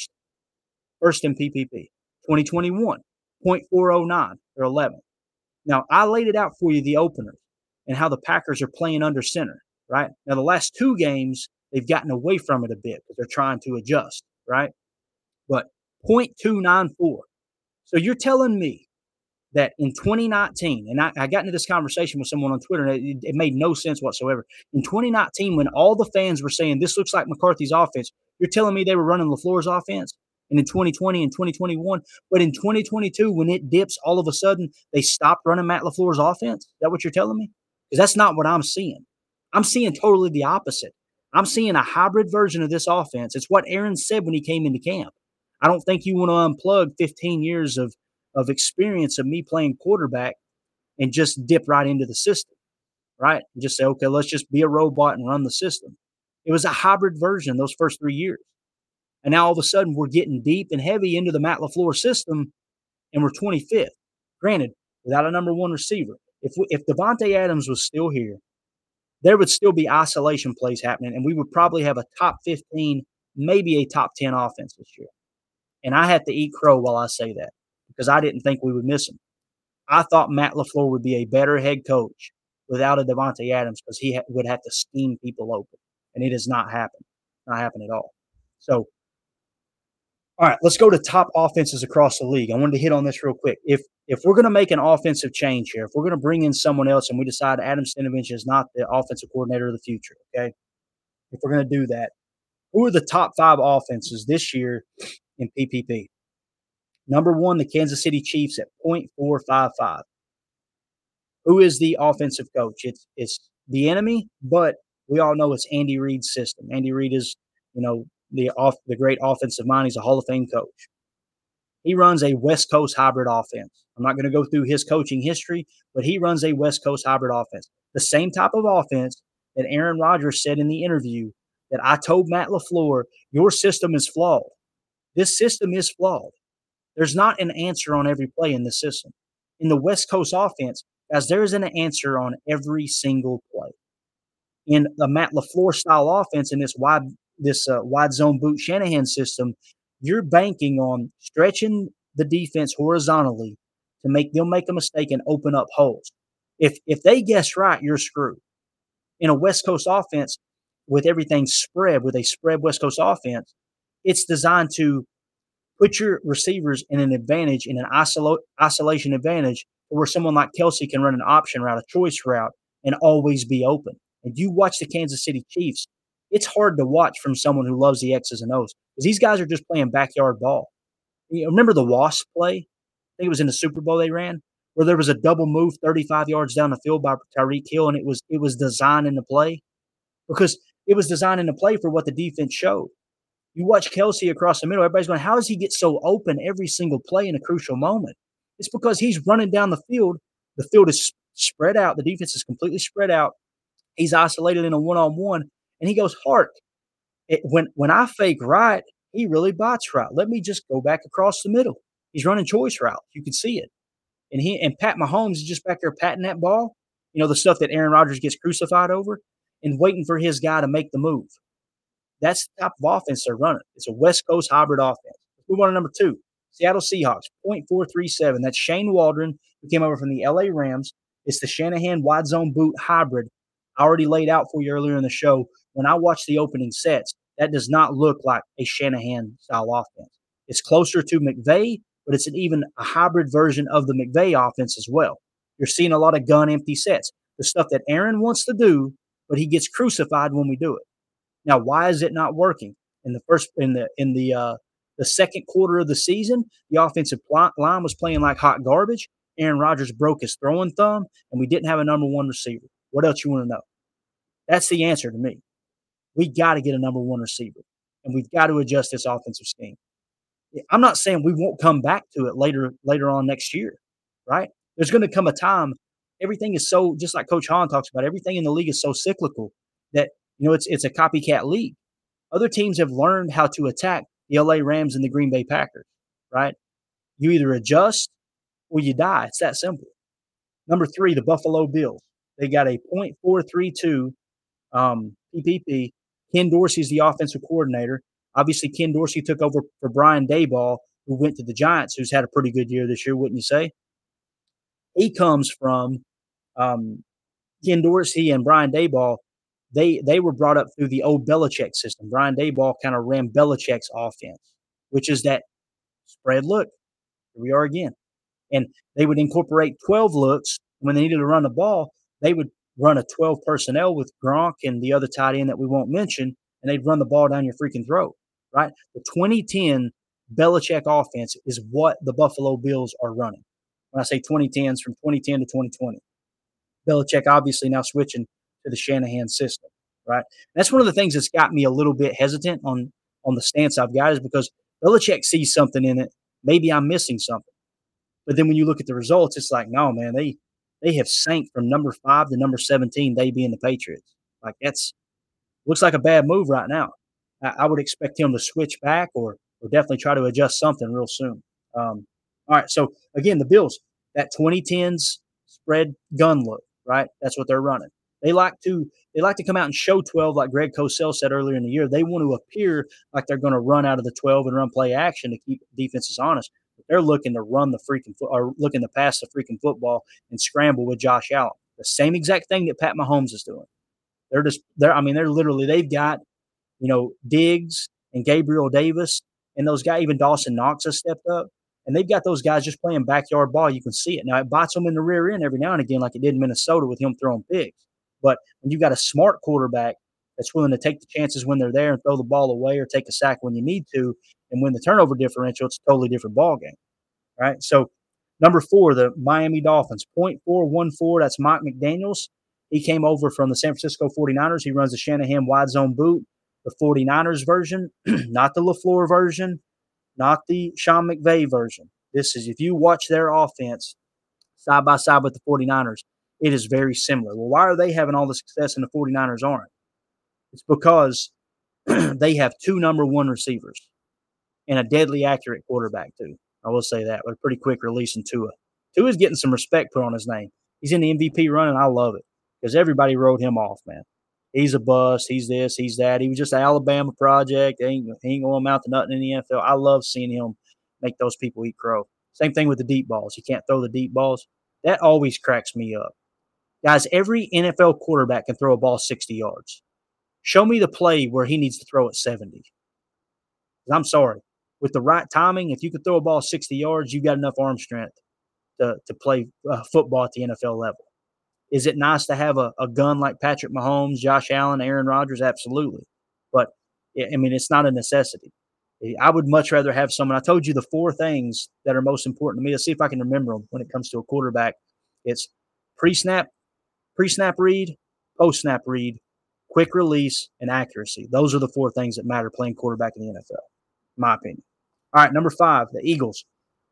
first in PPP. 2021, 0.409, they're 11th. Now, I laid it out for you, the openers, and how the Packers are playing under center, right? Now, the last 2 games, they've gotten away from it a bit because they're trying to adjust, right? But 0.294. So you're telling me that in 2019, and I got into this conversation with someone on Twitter, and it made no sense whatsoever. In 2019, when all the fans were saying, this looks like McCarthy's offense, you're telling me they were running LaFleur's offense? And in 2020 and 2021, but in 2022, when it dips, all of a sudden, they stopped running Matt LaFleur's offense? Is that what you're telling me? Because that's not what I'm seeing. I'm seeing totally the opposite. I'm seeing a hybrid version of this offense. It's what Aaron said when he came into camp. I don't think you want to unplug 15 years of experience of me playing quarterback and just dip right into the system, right? And just say, okay, let's just be a robot and run the system. It was a hybrid version those first 3 years. And now all of a sudden we're getting deep and heavy into the Matt LaFleur system, and we're 25th. Granted, without a number 1 receiver. If Davante Adams was still here, there would still be isolation plays happening, and we would probably have a top 15, maybe a top 10 offense this year. And I have to eat crow while I say that because I didn't think we would miss him. I thought Matt LaFleur would be a better head coach without a Davante Adams because he would have to scheme people open, and it has not happened. Not happened at all. So, all right, let's go to top offenses across the league. I wanted to hit on this real quick. If we're going to make an offensive change here, if we're going to bring in someone else and we decide Adam Stenavich is not the offensive coordinator of the future, okay, if we're going to do that, who are the top 5 offenses this year in PPP? Number 1, the Kansas City Chiefs at .455. Who is the offensive coach? It's the enemy, but we all know it's Andy Reid's system. Andy Reid is, the great offensive mind. He's a Hall of Fame coach. He runs a West Coast hybrid offense. I'm not going to go through his coaching history, but he runs a West Coast hybrid offense. The same type of offense that Aaron Rodgers said in the interview that I told Matt LaFleur, your system is flawed. This system is flawed. There's not an answer on every play in this system. In the West Coast offense, guys, there is an answer on every single play. In the Matt LaFleur style offense in this wide zone boot Shanahan system, you're banking on stretching the defense horizontally to make them make a mistake and open up holes. If they guess right, you're screwed. In a West Coast offense, with everything spread, with a spread West Coast offense, it's designed to put your receivers in an advantage, in an isolation advantage, where someone like Kelsey can run an option route, a choice route, and always be open. And you watch the Kansas City Chiefs, it's hard to watch from someone who loves the X's and O's because these guys are just playing backyard ball. You remember the Wasp play? I think it was in the Super Bowl they ran, where there was a double move 35 yards down the field by Tyreek Hill, and it was designed in the play because it was designed in the play for what the defense showed. You watch Kelsey across the middle, everybody's going, how does he get so open every single play in a crucial moment? It's because he's running down the field. The field is spread out. The defense is completely spread out. He's isolated in a one-on-one, and he goes, hark. When I fake right, he really bots right. Let me just go back across the middle. He's running choice route. You can see it. And Pat Mahomes is just back there patting that ball, the stuff that Aaron Rodgers gets crucified over, and waiting for his guy to make the move. That's the type of offense they're running. It's a West Coast hybrid offense. Let's move on to number 2, Seattle Seahawks, .437. That's Shane Waldron, who came over from the LA Rams. It's the Shanahan wide zone boot hybrid I already laid out for you earlier in the show. When I watch the opening sets, that does not look like a Shanahan-style offense. It's closer to McVay, but it's even a hybrid version of the McVay offense as well. You're seeing a lot of gun empty sets, the stuff that Aaron wants to do, but he gets crucified when we do it. Now, why is it not working? In the second quarter of the season, the offensive line was playing like hot garbage. Aaron Rodgers broke his throwing thumb, and we didn't have a number 1 receiver. What else you want to know? That's the answer to me. We got to get a number 1 receiver, and we've got to adjust this offensive scheme. I'm not saying we won't come back to it later on next year, right? There's going to come a time. Everything is so, just like Coach Hahn talks about, everything in the league is so cyclical that it's a copycat league. Other teams have learned how to attack the LA Rams and the Green Bay Packers, right? You either adjust or you die. It's that simple. Number 3, the Buffalo Bills. They got a .432 PPP. Ken Dorsey's the offensive coordinator. Obviously, Ken Dorsey took over for Brian Daboll, who went to the Giants, who's had a pretty good year this year, wouldn't you say? He comes from Ken Dorsey and Brian Daboll. They were brought up through the old Belichick system. Brian Daboll kind of ran Belichick's offense, which is that spread look. Here we are again. And they would incorporate 12 looks. When they needed to run the ball, they would run a 12 personnel with Gronk and the other tight end that we won't mention, and they'd run the ball down your freaking throat, right? The 2010 Belichick offense is what the Buffalo Bills are running. When I say 2010s, from 2010 to 2020. Belichick obviously now switching to the Shanahan system, right? That's one of the things that's got me a little bit hesitant on the stance I've got is because Belichick sees something in it. Maybe I'm missing something. But then when you look at the results, it's like, no, man, they have sank from number 5 to number 17, they being the Patriots. Like looks like a bad move right now. I would expect him to switch back or definitely try to adjust something real soon. All right, so again, the Bills, that 2010s spread gun look, right? That's what they're running. They like to come out and show 12, like Greg Cosell said earlier in the year. They want to appear like they're going to run out of the 12 and run play action to keep defenses honest. But they're looking to run the freaking or looking to pass the freaking football and scramble with Josh Allen. The same exact thing that Pat Mahomes is doing. They're literally, they've got, Diggs and Gabriel Davis and those guys, even Dawson Knox has stepped up. And they've got those guys just playing backyard ball. You can see it. Now, it bites them in the rear end every now and again, like it did in Minnesota with him throwing pigs. But when you've got a smart quarterback that's willing to take the chances when they're there and throw the ball away or take a sack when you need to and win the turnover differential, it's a totally different ballgame, right? So, number 4, the Miami Dolphins, 0.414. That's Mike McDaniels. He came over from the San Francisco 49ers. He runs the Shanahan wide zone boot, the 49ers version, not the LaFleur version, not the Sean McVay version. This is, if you watch their offense side by side with the 49ers, it is very similar. Well, why are they having all the success and the 49ers aren't? It's because they have 2 number 1 receivers and a deadly accurate quarterback, too. I will say that, but a pretty quick release in Tua. Tua's getting some respect put on his name. He's in the MVP run, and I love it because everybody wrote him off, man. He's a bust. He's this. He's that. He was just an Alabama project. He ain't going to amount to nothing in the NFL. I love seeing him make those people eat crow. Same thing with the deep balls. He can't throw the deep balls. That always cracks me up. Guys, every NFL quarterback can throw a ball 60 yards. Show me the play where he needs to throw it 70. I'm sorry. With the right timing, if you could throw a ball 60 yards, you've got enough arm strength to play football at the NFL level. Is it nice to have a gun like Patrick Mahomes, Josh Allen, Aaron Rodgers? Absolutely. But, it's not a necessity. I would much rather have someone. I told you the 4 things that are most important to me. Let's see if I can remember them when it comes to a quarterback. It's pre-snap read, post-snap read, quick release, and accuracy. Those are the 4 things that matter playing quarterback in the NFL, in my opinion. All right, number 5, the Eagles.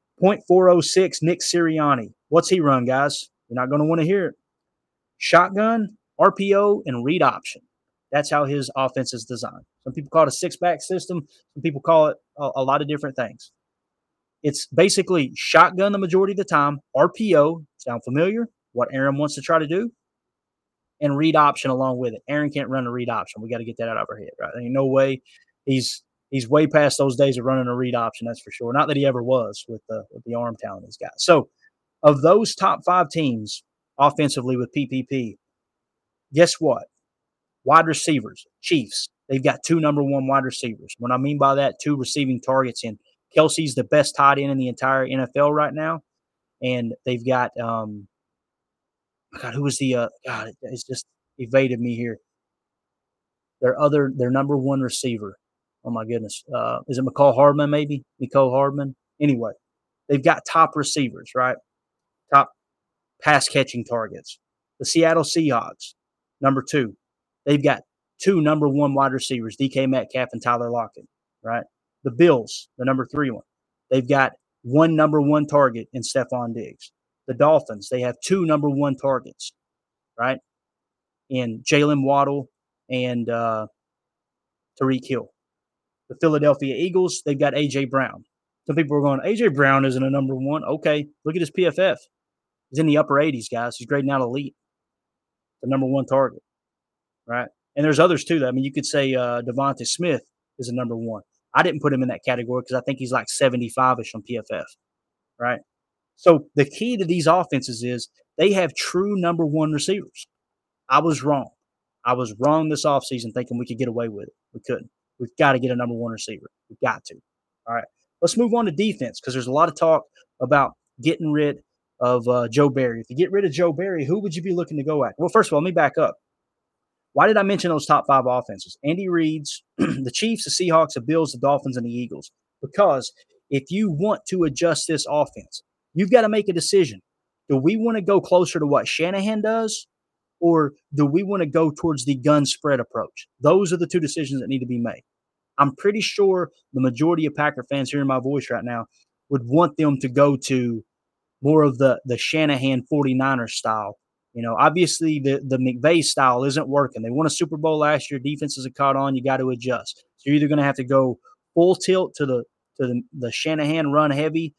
0.406, Nick Sirianni. What's he run, guys? You're not going to want to hear it. Shotgun, RPO, and read option. That's how his offense is designed. Some people call it a 6-back system. Some people call it a lot of different things. It's basically shotgun the majority of the time, RPO, sound familiar? What Aaron wants to try to do, and read option along with it. Aaron can't run a read option. We got to get that out of our head, right? There ain't no way. He's way past those days of running a read option, that's for sure. Not that he ever was with the arm talent he's got. So, of those top 5 teams offensively with PPP, guess what? Wide receivers, Chiefs. They've got 2 number 1 wide receivers. What I mean by that, 2 receiving targets in. Kelsey's the best tight end in the entire NFL right now, and they've got God, who was the God? It's just evaded me here. Their number 1 receiver. Oh my goodness, is it McCall Hardman? Maybe Mecole Hardman. Anyway, they've got top receivers, right? Top pass catching targets. The Seattle Seahawks, number 2. They've got 2 number 1 wide receivers, DK Metcalf and Tyler Lockett, right? The Bills, the number 3 one. They've got 1 number 1 target in Stephon Diggs. The Dolphins, they have 2 number 1 targets, right? In Jalen Waddle and Tyreek Hill. The Philadelphia Eagles, they've got A.J. Brown. Some people are going, A.J. Brown isn't a number 1. Okay, look at his PFF. He's in the upper 80s, guys. He's grading out elite. The number 1 target, right? And there's others too. I mean, you could say Devontae Smith is a number 1. I didn't put him in that category because I think he's like 75-ish on PFF, right? So the key to these offenses is they have true number 1 receivers. I was wrong. I was wrong this offseason thinking we could get away with it. We couldn't. We've got to get a number 1 receiver. We've got to. All right. Let's move on to defense because there's a lot of talk about getting rid of Joe Barry. If you get rid of Joe Barry, who would you be looking to go at? Well, first of all, let me back up. Why did I mention those top 5 offenses? Andy Reid's, the Chiefs, the Seahawks, the Bills, the Dolphins, and the Eagles. Because if you want to adjust this offense, you've got to make a decision. Do we want to go closer to what Shanahan does, or do we want to go towards the gun spread approach? Those are the 2 decisions that need to be made. I'm pretty sure the majority of Packer fans hearing my voice right now would want them to go to more of the Shanahan 49ers style. You know, obviously the McVay style isn't working. They won a Super Bowl last year. Defenses have caught on. You got to adjust. So you're either going to have to go full tilt to the Shanahan run heavy,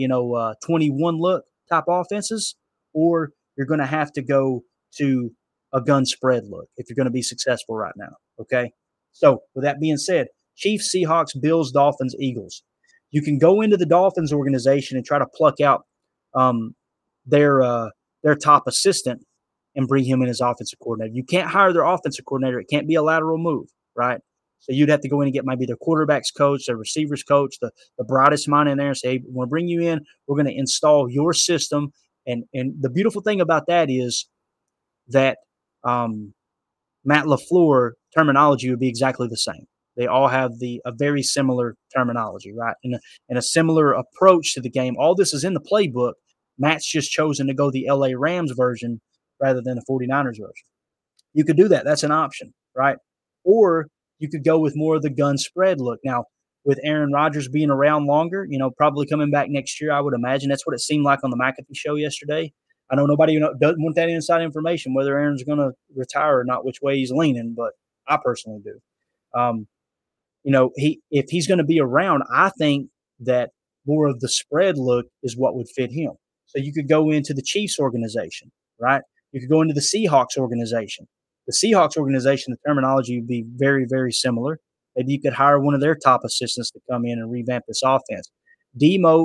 21 look type offenses, or you're going to have to go to a gun spread look if you're going to be successful right now. Okay. So with that being said, Chiefs, Seahawks, Bills, Dolphins, Eagles. You can go into the Dolphins organization and try to pluck out their top assistant and bring him in as offensive coordinator. You can't hire their offensive coordinator. It can't be a lateral move, right? So you'd have to go in and get maybe their quarterback's coach, their receivers coach, the brightest mind in there and say, hey, we're going to bring you in. We're going to install your system. And the beautiful thing about that is that Matt LaFleur terminology would be exactly the same. They all have a very similar terminology, right? And a similar approach to the game. All this is in the playbook. Matt's just chosen to go the LA Rams version rather than the 49ers version. You could do that. That's an option, right? Or you could go with more of the gun spread look. Now, with Aaron Rodgers being around longer, probably coming back next year, I would imagine. That's what it seemed like on the McAfee show yesterday. I know nobody doesn't want that inside information, whether Aaron's going to retire or not, which way he's leaning, but I personally do. If he's going to be around, I think that more of the spread look is what would fit him. So you could go into the Chiefs organization, right? You could go into the Seahawks organization. The Seahawks organization, the terminology would be very, very similar. Maybe you could hire one of their top assistants to come in and revamp this offense. Demote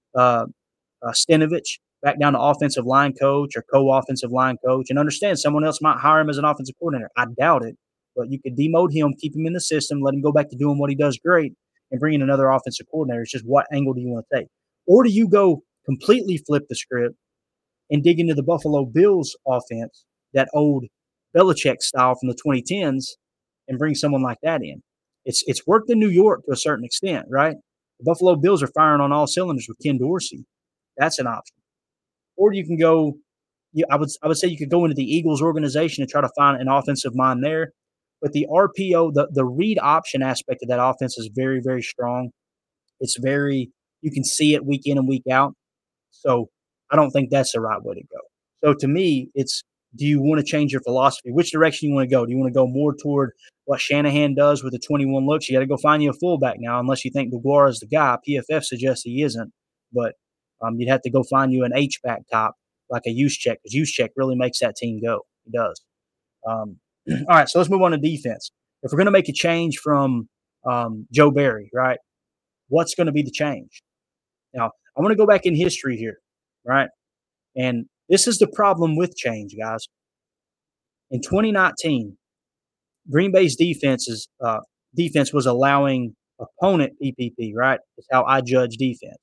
Stenavich back down to offensive line coach or co-offensive line coach, and understand someone else might hire him as an offensive coordinator. I doubt it, but you could demote him, keep him in the system, let him go back to doing what he does great, and bring in another offensive coordinator. It's just what angle do you want to take? Or do you go completely flip the script and dig into the Buffalo Bills offense, that old Belichick style from the 2010s, and bring someone like that in? It's worked in New York to a certain extent, right? The Buffalo Bills are firing on all cylinders with Ken Dorsey. That's an option. Or you can go, I would say you could go into the Eagles organization and try to find an offensive mind there. But the RPO, the read option aspect of that offense is very, very strong. It's you can see it week in and week out. So I don't think that's the right way to go. So to me, do you want to change your philosophy? Which direction you want to go? Do you want to go more toward what Shanahan does with the 21 looks? You got to go find you a fullback now, unless you think DeGuara is the guy. PFF suggests he isn't, but you'd have to go find you an H-back top like a Juszczyk, because Juszczyk really makes that team go. He does. All right, so let's move on to defense. If we're going to make a change from Joe Barry, right, what's going to be the change? Now, I want to go back in history here, right? And this is the problem with change, guys. In 2019, Green Bay's defense was allowing opponent PPP, right? That's how I judge defense.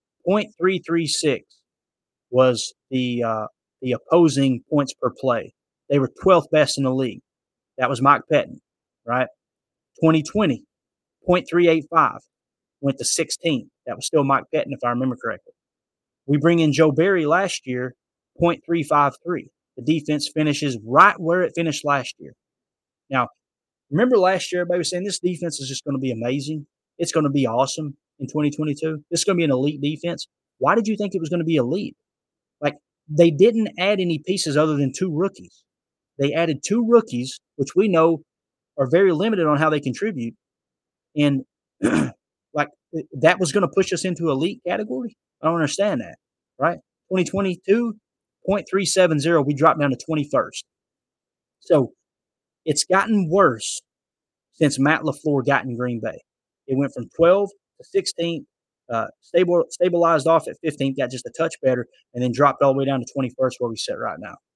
0.336 was the opposing points per play. They were 12th best in the league. That was Mike Pettin, right? 2020, 0.385 went to 16th. That was still Mike Pettin, if I remember correctly. We bring in Joe Barry last year, 0.353. The defense finishes right where it finished last year. Now, remember last year, everybody was saying this defense is just going to be amazing. It's going to be awesome in 2022. This is going to be an elite defense. Why did you think it was going to be elite? Like, they didn't add any pieces other than 2 rookies. They added 2 rookies, which we know are very limited on how they contribute. And like, that was going to push us into elite category? I don't understand that, right? 2022, 0.370, we dropped down to 21st. So it's gotten worse since Matt LaFleur got in Green Bay. It went from 12 to 16th, stabilized off at 15th, got just a touch better, and then dropped all the way down to 21st where we sit right now.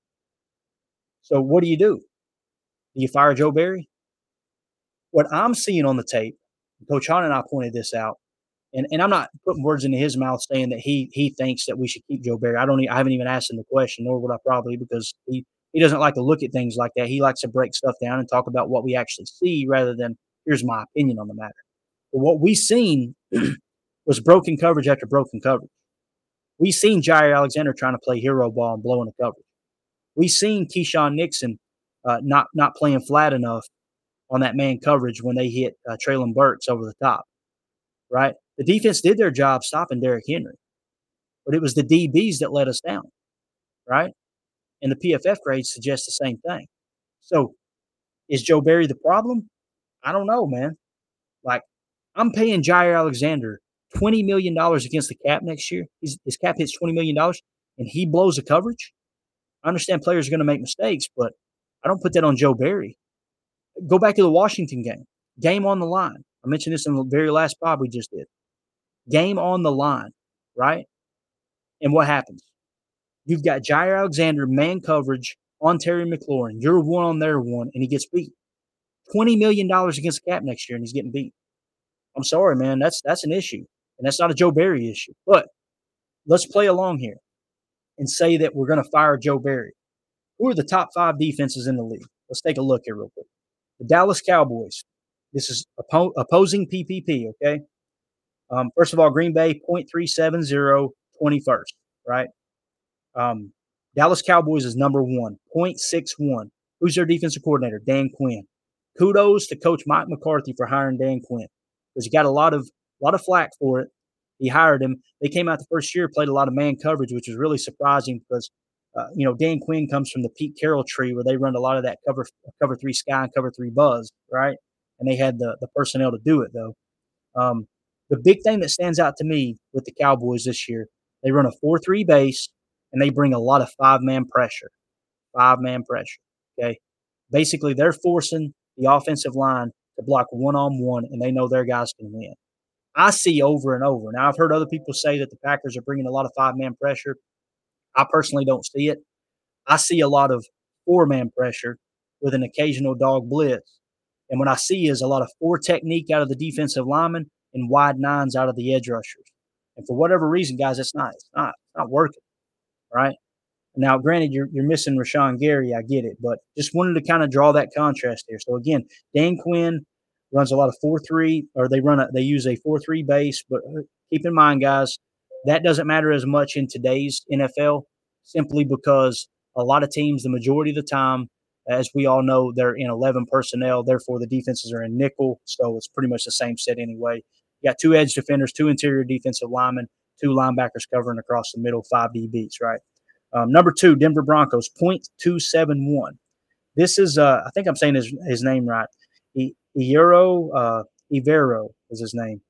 So what do? Do you fire Joe Barry? What I'm seeing on the tape, Coach Hahn and I pointed this out, and I'm not putting words into his mouth saying that he thinks that we should keep Joe Barry. I haven't even asked him the question, nor would I probably, because he doesn't like to look at things like that. He likes to break stuff down and talk about what we actually see rather than here's my opinion on the matter. But what we seen was broken coverage after broken coverage. We seen Jair Alexander trying to play hero ball and blowing the coverage. We seen Keyshawn Nixon not playing flat enough on that man coverage when they hit Treylon Burks over the top, right? The defense did their job stopping Derrick Henry, but it was the DBs that let us down, right? And the PFF grades suggest the same thing. So is Joe Barry the problem? I don't know, man. Like, I'm paying Jair Alexander $20 million against the cap next year. His cap hits $20 million, and he blows the coverage. I understand players are going to make mistakes, but I don't put that on Joe Barry. Go back to the Washington game. Game on the line. I mentioned this in the very last pod we just did. Game on the line, right? And what happens? You've got Jair Alexander man coverage on Terry McLaurin. You're one on their one, and he gets beat. $20 million against the cap next year, and he's getting beat. I'm sorry, man. That's an issue, and that's not a Joe Barry issue. But let's play along here and say that we're going to fire Joe Barry. Who are the top 5 defenses in the league? Let's take a look here real quick. The Dallas Cowboys. This is opposing PPP, okay? First of all, Green Bay, 0.370, 21st, right? Dallas Cowboys is number 1, 0.61. Who's their defensive coordinator? Dan Quinn. Kudos to Coach Mike McCarthy for hiring Dan Quinn because he got a lot of flack for it. He hired him. They came out the first year, played a lot of man coverage, which was really surprising because, Dan Quinn comes from the Pete Carroll tree where they run a lot of that cover 3 sky and cover 3 buzz, right? And they had the personnel to do it, though. The big thing that stands out to me with the Cowboys this year, they run a 4-3 base, and they bring a lot of 5-man pressure. 5-man pressure, okay? Basically, they're forcing the offensive line to block one-on-one, and they know their guys can win. I see over and over. Now, I've heard other people say that the Packers are bringing a lot of 5-man pressure. I personally don't see it. I see a lot of 4-man pressure with an occasional dog blitz. And what I see is a lot of 4 technique out of the defensive linemen and wide 9s out of the edge rushers. And for whatever reason, guys, it's not working, right? Now, granted, you're missing Rashawn Gary. I get it, but just wanted to kind of draw that contrast here. So again, Dan Quinn runs a lot of 4-3, or they use a 4-3 base. But keep in mind, guys, that doesn't matter as much in today's NFL, simply because a lot of teams, the majority of the time, as we all know, they're in 11 personnel. Therefore, the defenses are in nickel, so it's pretty much the same set anyway. You got 2 edge defenders, 2 interior defensive linemen, 2 linebackers covering across the middle, 5 DBs, right? Number 2, Denver Broncos, 0.271. This is, I think I'm saying his name right. Evero is his name.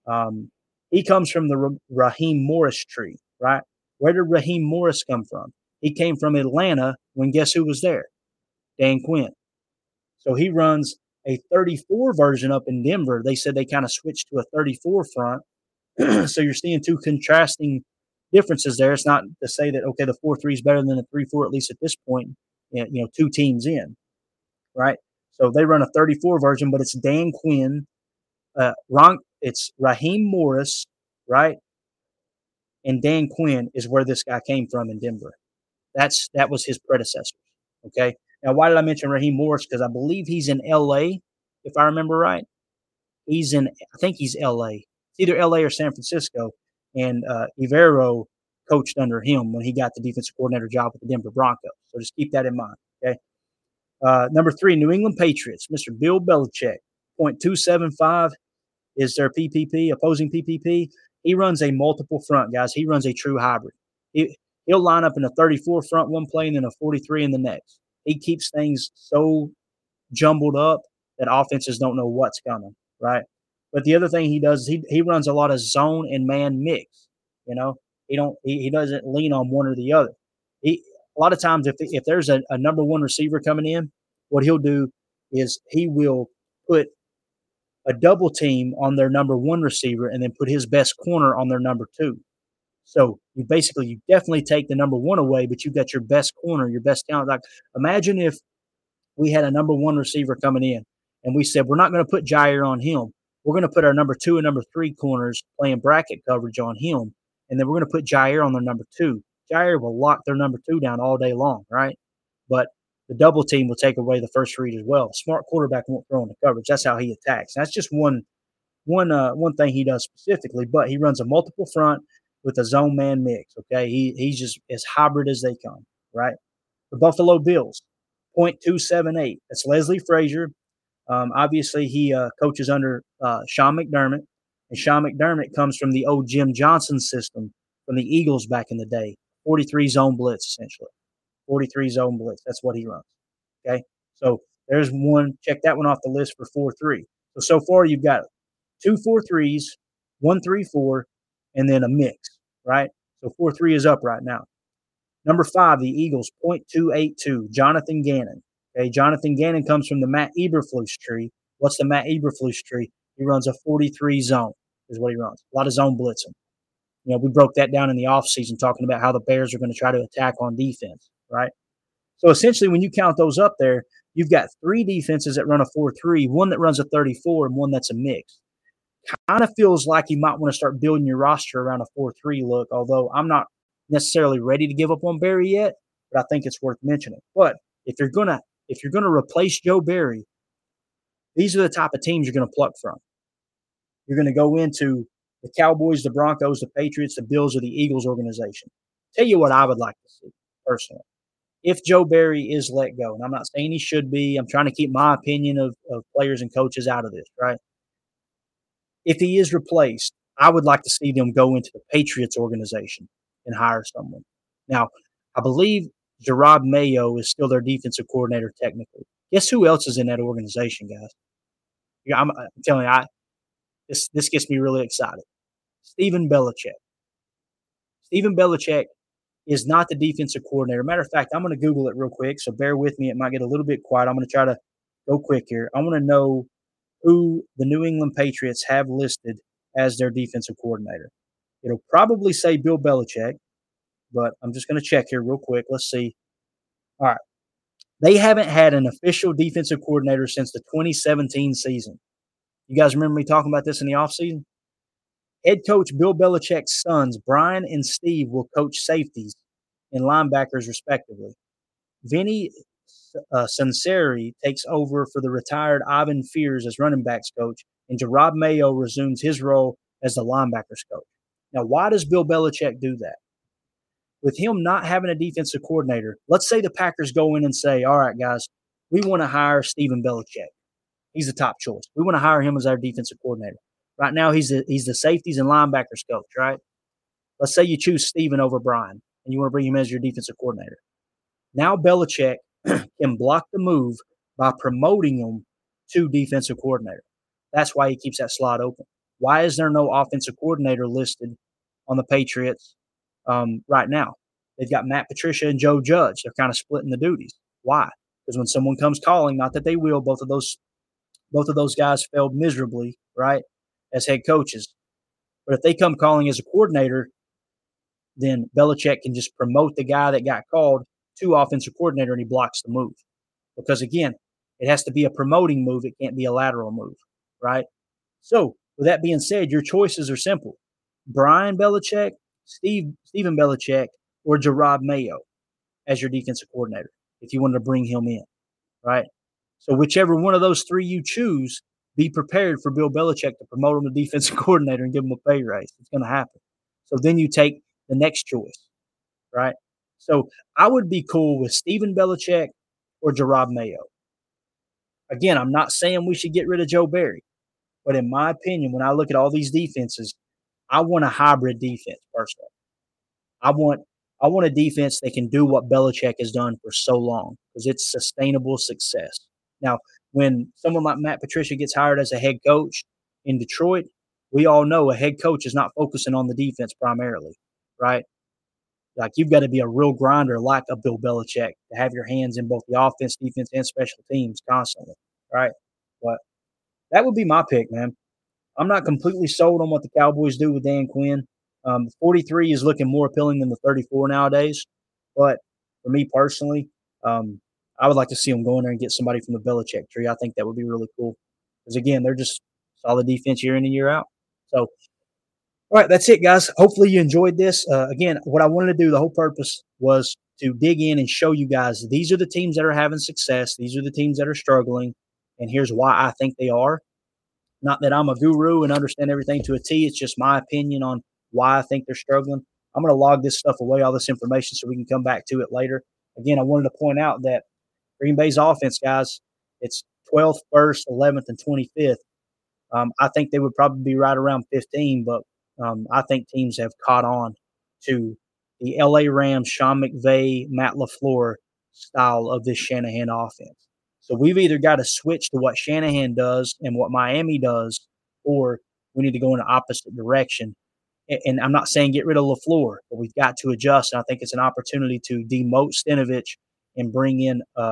He comes from the Raheem Morris tree, right? Where did Raheem Morris come from? He came from Atlanta when guess who was there? Dan Quinn. So he runs a 34 version up in Denver. They said they kind of switched to a 34 front. So you're seeing 2 contrasting differences there. It's not to say that, okay, the 4-3 is better than the 3-4, at least at this point, 2 teams in, right? So they run a 34 version, but it's Dan Quinn. It's Raheem Morris, right? And Dan Quinn is where this guy came from in Denver. That was his predecessor, okay? Now, why did I mention Raheem Morris? Because I believe he's in L.A., if I remember right. I think he's L.A. It's either L.A. or San Francisco. And Evero coached under him when he got the defensive coordinator job with the Denver Broncos. So just keep that in mind, okay? Number 3, New England Patriots, Mr. Bill Belichick, 0.275 is their PPP, opposing PPP. He runs a multiple front, guys. He runs a true hybrid. He'll line up in a 34 front one play and then a 43 in the next. He keeps things so jumbled up that offenses don't know what's coming, right? But the other thing he does is he runs a lot of zone and man mix. He doesn't lean on one or the other. A lot of times if there's a number 1 receiver coming in, what he'll do is he will put a double team on their number 1 receiver and then put his best corner on their number 2. So you definitely take the number 1 away, but you've got your best corner, your best talent. Like imagine if we had a number 1 receiver coming in and we said, we're not going to put Jair on him. We're going to put our number 2 and number 3 corners playing bracket coverage on him. And then we're going to put Jair on their number 2. Jair will lock their number 2 down all day long, right? But the double team will take away the first read as well. Smart quarterback won't throw in the coverage. That's how he attacks. That's just one thing he does specifically, but he runs a multiple front with a zone man mix, okay? He's just as hybrid as they come, right? The Buffalo Bills, 0.278. That's Leslie Frazier. Obviously, he coaches under Sean McDermott, and Sean McDermott comes from the old Jim Johnson system from the Eagles back in the day, 43 zone blitz, essentially. 43 zone blitz. That's what he runs, okay? So there's one. Check that one off the list for 4-3. So far you've got 2 4-3s, 1 3-4, and then a mix, right? So 4-3 is up right now. Number 5, the Eagles, 0.282, Jonathan Gannon. Okay, Jonathan Gannon comes from the Matt Eberflus tree. What's the Matt Eberflus tree? He runs a 43 zone is what he runs. A lot of zone blitzing. We broke that down in the offseason talking about how the Bears are going to try to attack on defense, right? So essentially when you count those up there, you've got 3 defenses that run a 4-3, one that runs a 34, and one that's a mix. Kind of feels like you might want to start building your roster around a 4-3 look, although I'm not necessarily ready to give up on Barry yet, but I think it's worth mentioning. But if you're gonna replace Joe Barry, these are the type of teams you're going to pluck from. You're going to go into the Cowboys, the Broncos, the Patriots, the Bills, or the Eagles organization. Tell you what I would like to see personally. If Joe Barry is let go, and I'm not saying he should be, I'm trying to keep my opinion of players and coaches out of this, right? If he is replaced, I would like to see them go into the Patriots organization and hire someone. Now, I believe Gerard Mayo is still their defensive coordinator technically. Guess who else is in that organization, guys? I'm telling you, this gets me really excited. Stephen Belichick. Stephen Belichick is not the defensive coordinator. Matter of fact, I'm going to Google it real quick, so bear with me. It might get a little bit quiet. I'm going to try to go quick here. I want to know who the New England Patriots have listed as their defensive coordinator. It'll probably say Bill Belichick, but I'm just going to check here real quick. Let's see. All right. They haven't had an official defensive coordinator since the 2017 season. You guys remember me talking about this in the offseason? Head coach Bill Belichick's sons, Brian and Steve, will coach safeties and linebackers respectively. Vinny Sunseri takes over for the retired Ivan Fears as running backs coach, and Gerard Mayo resumes his role as the linebackers coach. Now, why does Bill Belichick do that? With him not having a defensive coordinator, let's say the Packers go in and say, all right, guys, we want to hire Stephen Belichick. He's the top choice. We want to hire him as our defensive coordinator. Right now, he's the safeties and linebackers coach, right? Let's say you choose Stephen over Brian, and you want to bring him as your defensive coordinator. Now Belichick can block the move by promoting him to defensive coordinator. That's why he keeps that slot open. Why is there no offensive coordinator listed on the Patriots right now? They've got Matt Patricia and Joe Judge. They're kind of splitting the duties. Why? Because when someone comes calling, not that they will, both of those guys failed miserably, right, as head coaches. But if they come calling as a coordinator, then Belichick can just promote the guy that got called to offensive coordinator, and he blocks the move. Because, again, it has to be a promoting move. It can't be a lateral move, right? So, with that being said, your choices are simple. Brian Belichick, Stephen Belichick, or Gerard Mayo as your defensive coordinator if you wanted to bring him in, right? So whichever one of those 3 you choose, be prepared for Bill Belichick to promote him to defensive coordinator and give him a pay raise. It's going to happen. So then you take the next choice, right? So I would be cool with Stephen Belichick or Gerard Mayo. Again, I'm not saying we should get rid of Joe Barry, but in my opinion, when I look at all these defenses, I want a hybrid defense personally. I want a defense that can do what Belichick has done for so long because it's sustainable success. Now, when someone like Matt Patricia gets hired as a head coach in Detroit, we all know a head coach is not focusing on the defense primarily, right? Like you've got to be a real grinder like a Bill Belichick to have your hands in both the offense, defense, and special teams constantly, right? But that would be my pick, man. I'm not completely sold on what the Cowboys do with Dan Quinn. 43 is looking more appealing than the 34 nowadays. But for me personally, I would like to see them go in there and get somebody from the Belichick tree. I think that would be really cool. Because, again, they're just solid defense year in and year out. So, all right, that's it, guys. Hopefully you enjoyed this. Again, what I wanted to do, the whole purpose was to dig in and show you guys these are the teams that are having success. These are the teams that are struggling. And here's why I think they are. Not that I'm a guru and understand everything to a T. It's just my opinion on why I think they're struggling. I'm going to log this stuff away, all this information, so we can come back to it later. Again, I wanted to point out that Green Bay's offense, guys, it's 12th, 1st, 11th, and 25th. I think they would probably be right around 15, but I think teams have caught on to the L.A. Rams, Sean McVay, Matt LaFleur style of this Shanahan offense. So we've either got to switch to what Shanahan does and what Miami does, or we need to go in the opposite direction. And I'm not saying get rid of LaFleur, but we've got to adjust. And I think it's an opportunity to demote Stenavich and bring in a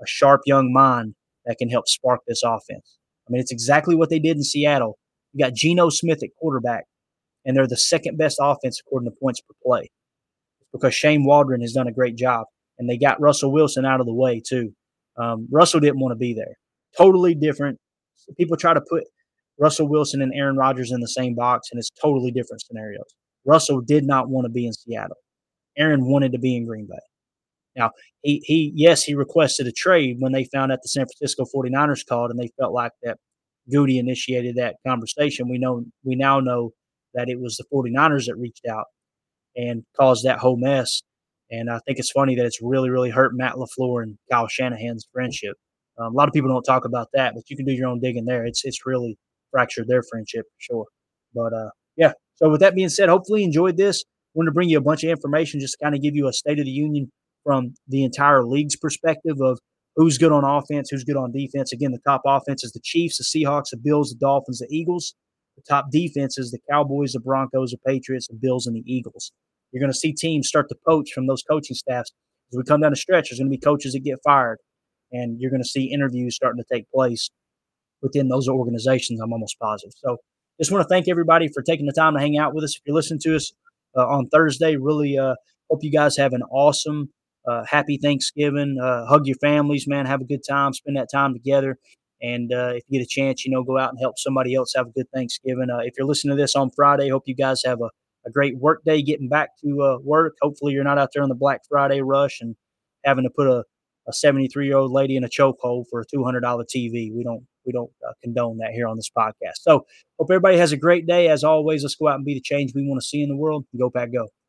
a sharp young mind that can help spark this offense. I mean, it's exactly what they did in Seattle. You got Geno Smith at quarterback, and they're the second best offense according to points per play because Shane Waldron has done a great job, and they got Russell Wilson out of the way too. Russell didn't want to be there. Totally different. People try to put Russell Wilson and Aaron Rodgers in the same box, and it's totally different scenarios. Russell did not want to be in Seattle. Aaron wanted to be in Green Bay. Now, he requested a trade when they found out the San Francisco 49ers called, and they felt like that Goody initiated that conversation. We now know that it was the 49ers that reached out and caused that whole mess. And I think it's funny that it's really, really hurt Matt LaFleur and Kyle Shanahan's friendship. A lot of people don't talk about that, but you can do your own digging there. It's really fractured their friendship for sure. But, yeah. So with that being said, hopefully you enjoyed this. I wanted to bring you a bunch of information just to kind of give you a state of the union from the entire league's perspective of who's good on offense, who's good on defense. Again, the top offense is the Chiefs, the Seahawks, the Bills, the Dolphins, the Eagles. The top defense is the Cowboys, the Broncos, the Patriots, the Bills, and the Eagles. You're going to see teams start to poach from those coaching staffs. As we come down the stretch, there's going to be coaches that get fired, and you're going to see interviews starting to take place within those organizations, I'm almost positive. So just want to thank everybody for taking the time to hang out with us. If you're listening to us on Thursday, really hope you guys have an awesome, happy Thanksgiving. Hug your families, man. Have a good time. Spend that time together. And if you get a chance, go out and help somebody else have a good Thanksgiving. If you're listening to this on Friday, hope you guys have a great work day getting back to work. Hopefully you're not out there on the Black Friday rush and having to put a 73-year-old lady in a chokehold for a $200 TV. We don't condone that here on this podcast. So hope everybody has a great day. As always, let's go out and be the change we want to see in the world. Go Pack Go.